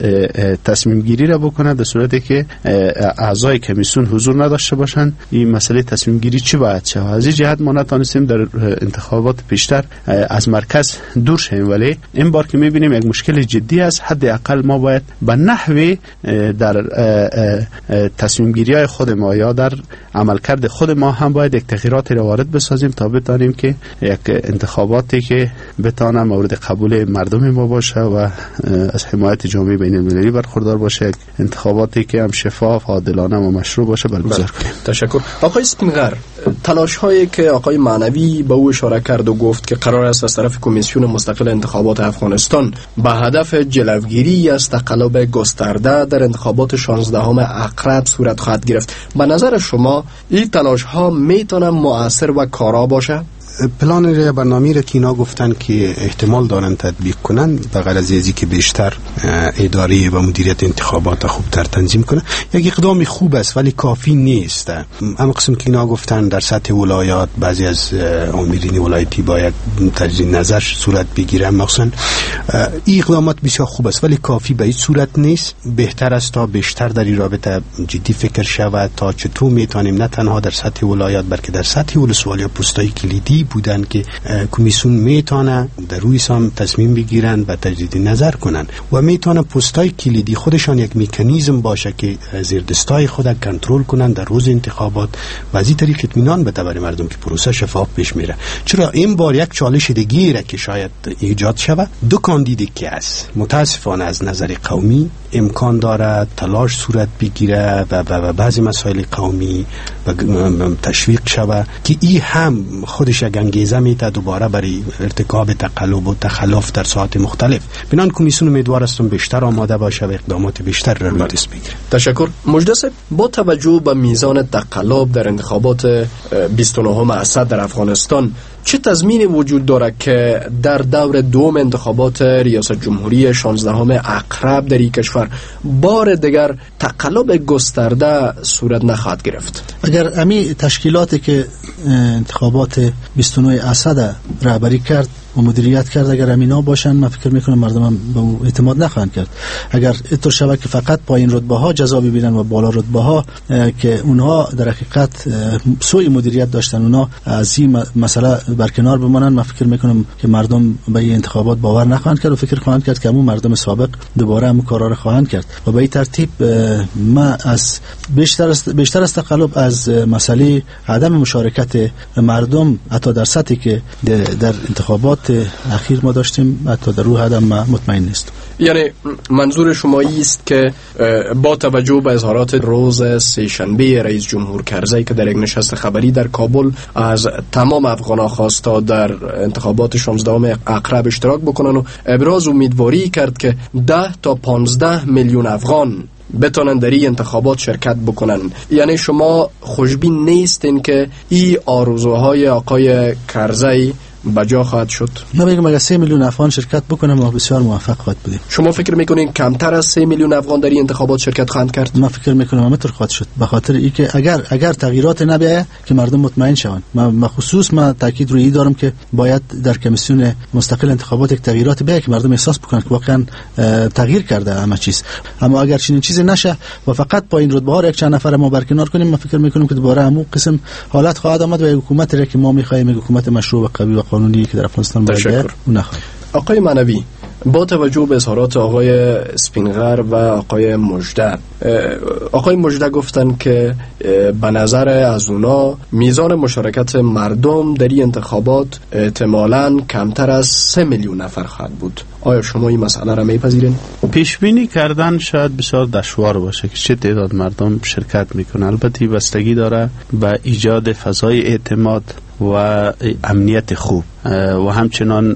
تصمیم گیری را بکنه، در صورتی که اعضای کمیسیون حضور نداشته باشند، این مسئله تصمیم گیری چی باید شه؟ از این جهت ما نتونستیم در انتخابات پیشتر از مرکز دور شیم. ولی این بار که میبینیم یک مشکل جدی است، حداقل ما باید به نحوی در تصمیم گیری های خود ما یا در عملکرد خود ما هم باید یک تغییراتی را وارد بسازیم تا بتانیم که یک انتخاباتی که بتانه مورد قبول مردم ما باشه و از حمایت جامعه بین المللی برخوردار باشه، یک انتخاباتی که هم شفاف، عادلانه و مشروع باشه برگزار کنیم. تشکر. آقای اسپینغر، تلاش هایی که آقای معنوی به او اشاره کرد و گفت که قرار است از طرف کمیسیون مستقل انتخابات افغانستان به هدف جلوگیری از تقلب گسترده در انتخابات 16 اقرب صورت خواهد گرفت، به نظر شما این تلاش ها میتونه مؤثر و کارا باشه؟ پلان برنامه‌ای را که اینا گفتن که احتمال دارن تطبیق کنن به غرض ازی که بیشتر اداره و مدیریت انتخابات خوبتر تنظیم کنه، یک اقدام خوب است ولی کافی نیست. اما قسم که اینا گفتن در سطح ولایات بعضی از آمرین ولایتی باید تجدید نظر صورت بگیره، مثلا این اقدامات بسیار خوب است ولی کافی به این صورت نیست. بهتر است تا بیشتر در این رابطه جدی فکر شود تا چطور میتونیم نه تنها در سطح ولایات بلکه در سطح ولسوالی پستای کلیدی بودن که کمیسیون میتونه در روی سام تصمیم بگیرن و تجدید نظر کنن و میتونه پستای کلیدی خودشان یک مکانیزم باشه که زیر دستای خود کنترل کنن در روز انتخابات و از این طریق اطمینان بده برای مردم که پروسه شفاف پیش میره. چرا این بار یک چالش دیگه را که شاید ایجاد شود، دو کاندیدی که است متاسفانه از نظر قومی امکان داره تلاش صورت بگیره و بعضی مسائل قومی و تشویق شوه که این هم خودش یک انگیزه میده دوباره برای ارتکاب تقلب و تخلف در ساعات مختلف. بنان کمیسیون امیدوار استم بیشتر آماده باشه و اقدامات بیشتر را روی دست بگیره. تشکر. مجده صاحب، با توجه به میزان تقلب در انتخابات 29 اسد در افغانستان، چه تضمینی وجود داره که در دور دوم انتخابات ریاست جمهوری 16 اقرب در این کشور بار دیگر تقلب گسترده صورت نخواهد گرفت؟ اگر امی تشکیلاتی که انتخابات 29 اسد رهبری کرد و مدیریت کرد، اگر امینا باشن، من فکر میکنم مردم به او اعتماد نخواهند کرد. اگر اینطور شود که فقط پایین رتبه ها جزا ببینن و بالا رتبه ها که اونها در حقیقت سوء مدیریت داشتن، اونها از این مسئله برکنار بمانن، من فکر میکنم که مردم به این انتخابات باور نخواهند کرد و فکر خواهند کرد که همون مردم سابق دوباره همون کارا رو خواهند کرد. و به این ترتیب ما از بیشتر از تقلب از مسئله عدم مشارکت مردم حتی در سطحی که در انتخابات اخیر ما داشتیم، حتی در روح حدم مطمئن نیست. یعنی منظور شما است که با توجه به اظهارات روز سه‌شنبه رئیس جمهور کرزی که در یک نشست خبری در کابل از تمام افغان‌ها خواست تا در انتخابات 16 اقرب اشتراک بکنن و ابراز امیدواری کرد که 10 تا 15 میلیون افغان بتونن در این انتخابات شرکت بکنن، یعنی شما خوشبین نیستین که این آرزوهای آقای کرزی بجا خواهد شد؟ من میگم اگر 3 میلیون افغان شرکت بکنه ما بسیار موفق خواهد بودیم. شما فکر میکنین کمتر از 3 میلیون افغان در این انتخابات شرکت خواهند کرد؟ من فکر میکنم همینطور خواهد شد، به خاطر اینکه اگر تغییرات نبیه که مردم مطمئن شوند. من خصوص تاکید روی این دارم که باید در کمیسیون مستقل انتخابات یک تغییرات بیاید که مردم احساس بکنن که واقعا تغییر کرده همه چیز. اما اگر چنین چیزی نشه و فقط پایین رتبه ها یک چند نفر ما برکنار کنیم، من فکر میکنم که دوباره همون قسم حالت خواهد آمد و حکومتی را که ما میخوایم، حکومت مشروع و قوی و قانونی که در افغانستان باید نخواهد. آقای معنوی، با توجه به اظهارات آقای اسپینغر و آقای مجده، آقای مجده گفتن که به نظر از اونا میزان مشارکت مردم در این انتخابات احتمالاً کمتر از 3 میلیون نفر خواهد بود. آیا شما این مسئله را میپذیرین؟ پیش بینی کردن شاید بسیار دشوار باشه که چه تعداد مردم شرکت میکنه. البته بستگی داره به ایجاد فضای اعتماد و امنیت خوب و همچنان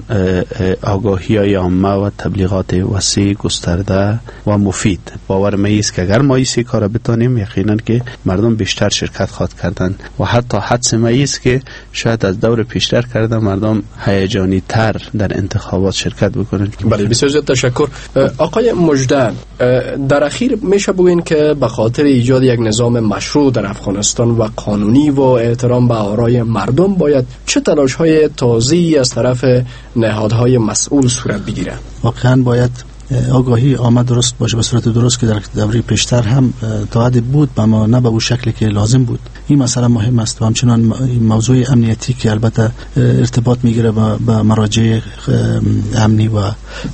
آگاهی های عامه و تبلیغات وسیع گسترده و مفید. باور من است که اگر ما این کار بتونیم، یقینا که مردم بیشتر شرکت خواهد کردن و حتی حدس من است که شاید از دور پیشتر کردن مردم هیجانی تر در انتخابات شرکت بکنن. بله، بسیار زیاد تشکر. آقای مجده، در اخیر میشه بگوین که به خاطر ایجاد یک نظام مشروع در افغانستان و قانونی و احترام به آرای مردم باید چه تلاش‌های تازه‌ای از طرف نهادهای مسئول صورت بگیره؟ واقعا باید آگاهی آمد درست باشه به صورت درست که در دوره پیشتر هم تا حدی بود، اما نه به اون شکلی که لازم بود. این مسئله مهم است و همچنان موضوع امنیتی که البته ارتباط میگیره با مراجع امنی و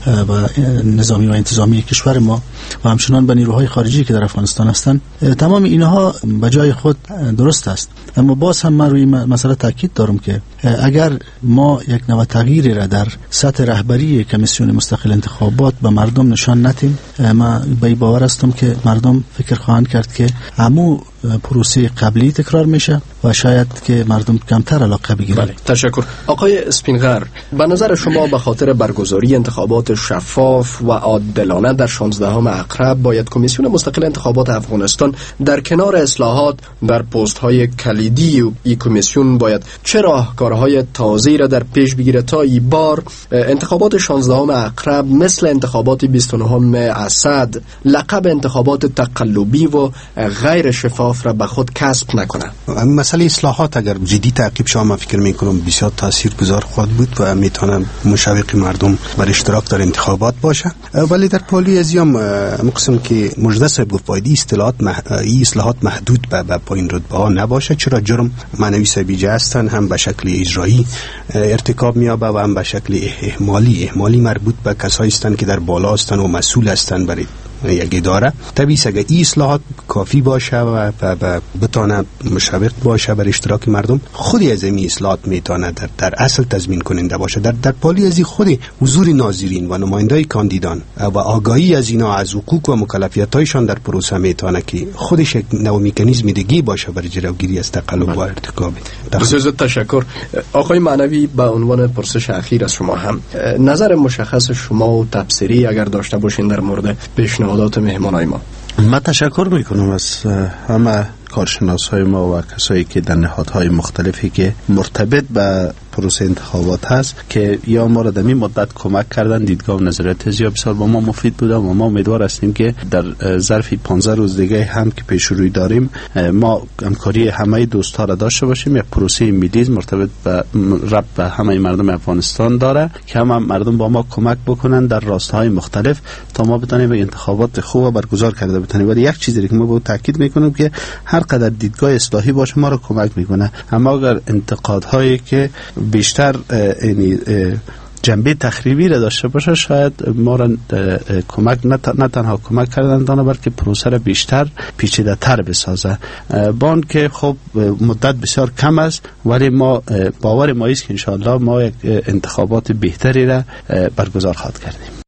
نظامی و انتظامی کشور ما و همچنان به نیروهای خارجی که در افغانستان هستند، تمام اینها به جای خود درست است. اما باز هم من روی مسئله تاکید دارم که اگر ما یک نوع تغییری را در سطح رهبری کمیسیون مستقل انتخابات به مردم نشان ندیم، ما به باور هستم که مردم فکر خواهند کرد که همو پروسه قبلی تکرار میشه و شاید که مردم کمتر علاقه بگیرن. بله، تشکر. آقای اسپینغر، به نظر شما به خاطر برگزاری انتخابات شفاف و عادلانه در 16 اقرب باید کمیسیون مستقل انتخابات افغانستان در کنار اصلاحات در پست های کلیدی این کمیسیون باید چه راهکارهای تازه‌ای را در پیش بگیره تا این بار انتخابات 16 اقرب مثل انتخابات 29 اسد لقب انتخابات تقلبی و غیر شفاف را به خود کسب نکنه؟ مسئله اصلاحات اگر جدی تعقیب شود، من فکر میکنم بسیار تاثیرگذار خواهد بود و میتونه مشوق مردم بر اشتراک در انتخابات باشه. ولی در پالی ازیام مقسم که مجده صاحب گفت باید اصلاحات محدود به پایین رتبه ها نباشه، چرا جرم معنوی سبیجه هستن، هم به شکل اجرایی ارتکاب میابه و هم به شکل اهمالی مربوط به کسایی هستند که در بالا هستند و مسئول هستند برای یک اداره. طبیعی است اگر این اصلاحات کافی باشه و بتونه مشوق باشه بر اشتراک مردم، خودی از این اصلاحات میتونه در اصل تضمین کننده باشه. در پالی از خود حضور ناظرین و نمایندای کاندیدان و آگاهی از اینا از حقوق و مکلفیت‌هایشان در پروسه میتونه که خودش یک نوع مکانیزم دیگه باشه برای جلوگیری از تقلب و ارتکاب. بسیار تشکر. آقای معنوی، به عنوان پرسش اخیر از شما هم نظر مشخص شما و تبصری اگر داشته باشین در مورد پیشنهادات مهمانای ما. من تشکر میکنم از همه کارشناسای ما و کسایی که در نهادهای مختلفی که مرتبط به پروسه انتخابات هست که یا ما را در این مدت کمک کردن، دیدگاه و نظریات زیاد بسیار با ما مفید بوده و ما امیدوار هستیم که در ظرف 15 روز دیگه هم که پیش روی داریم ما همکاری همه دوستا را داشته باشیم. یک پروسه ملی مرتبط به همه مردم افغانستان داره که همه مردم با ما کمک بکنن در راستهای مختلف تا ما بتونیم انتخابات خوب برگزار کرده بتونیم. ولی یک چیزی که ما با تاکید میکنیم که هر قدر دیدگاه اصلاحی باشه ما را کمک میکنه، اما اگر انتقادهایی که بیشتر جنبه تخریبی را داشته باشه شاید ما را کمک نه تنها کمک کردن دانه بلکه پروسه را بیشتر پیچیده تر بسازه. بان که خب مدت بسیار کم است ولی ما باور ما است که انشاءالله ما یک انتخابات بهتری را برگزار خواهد کردیم.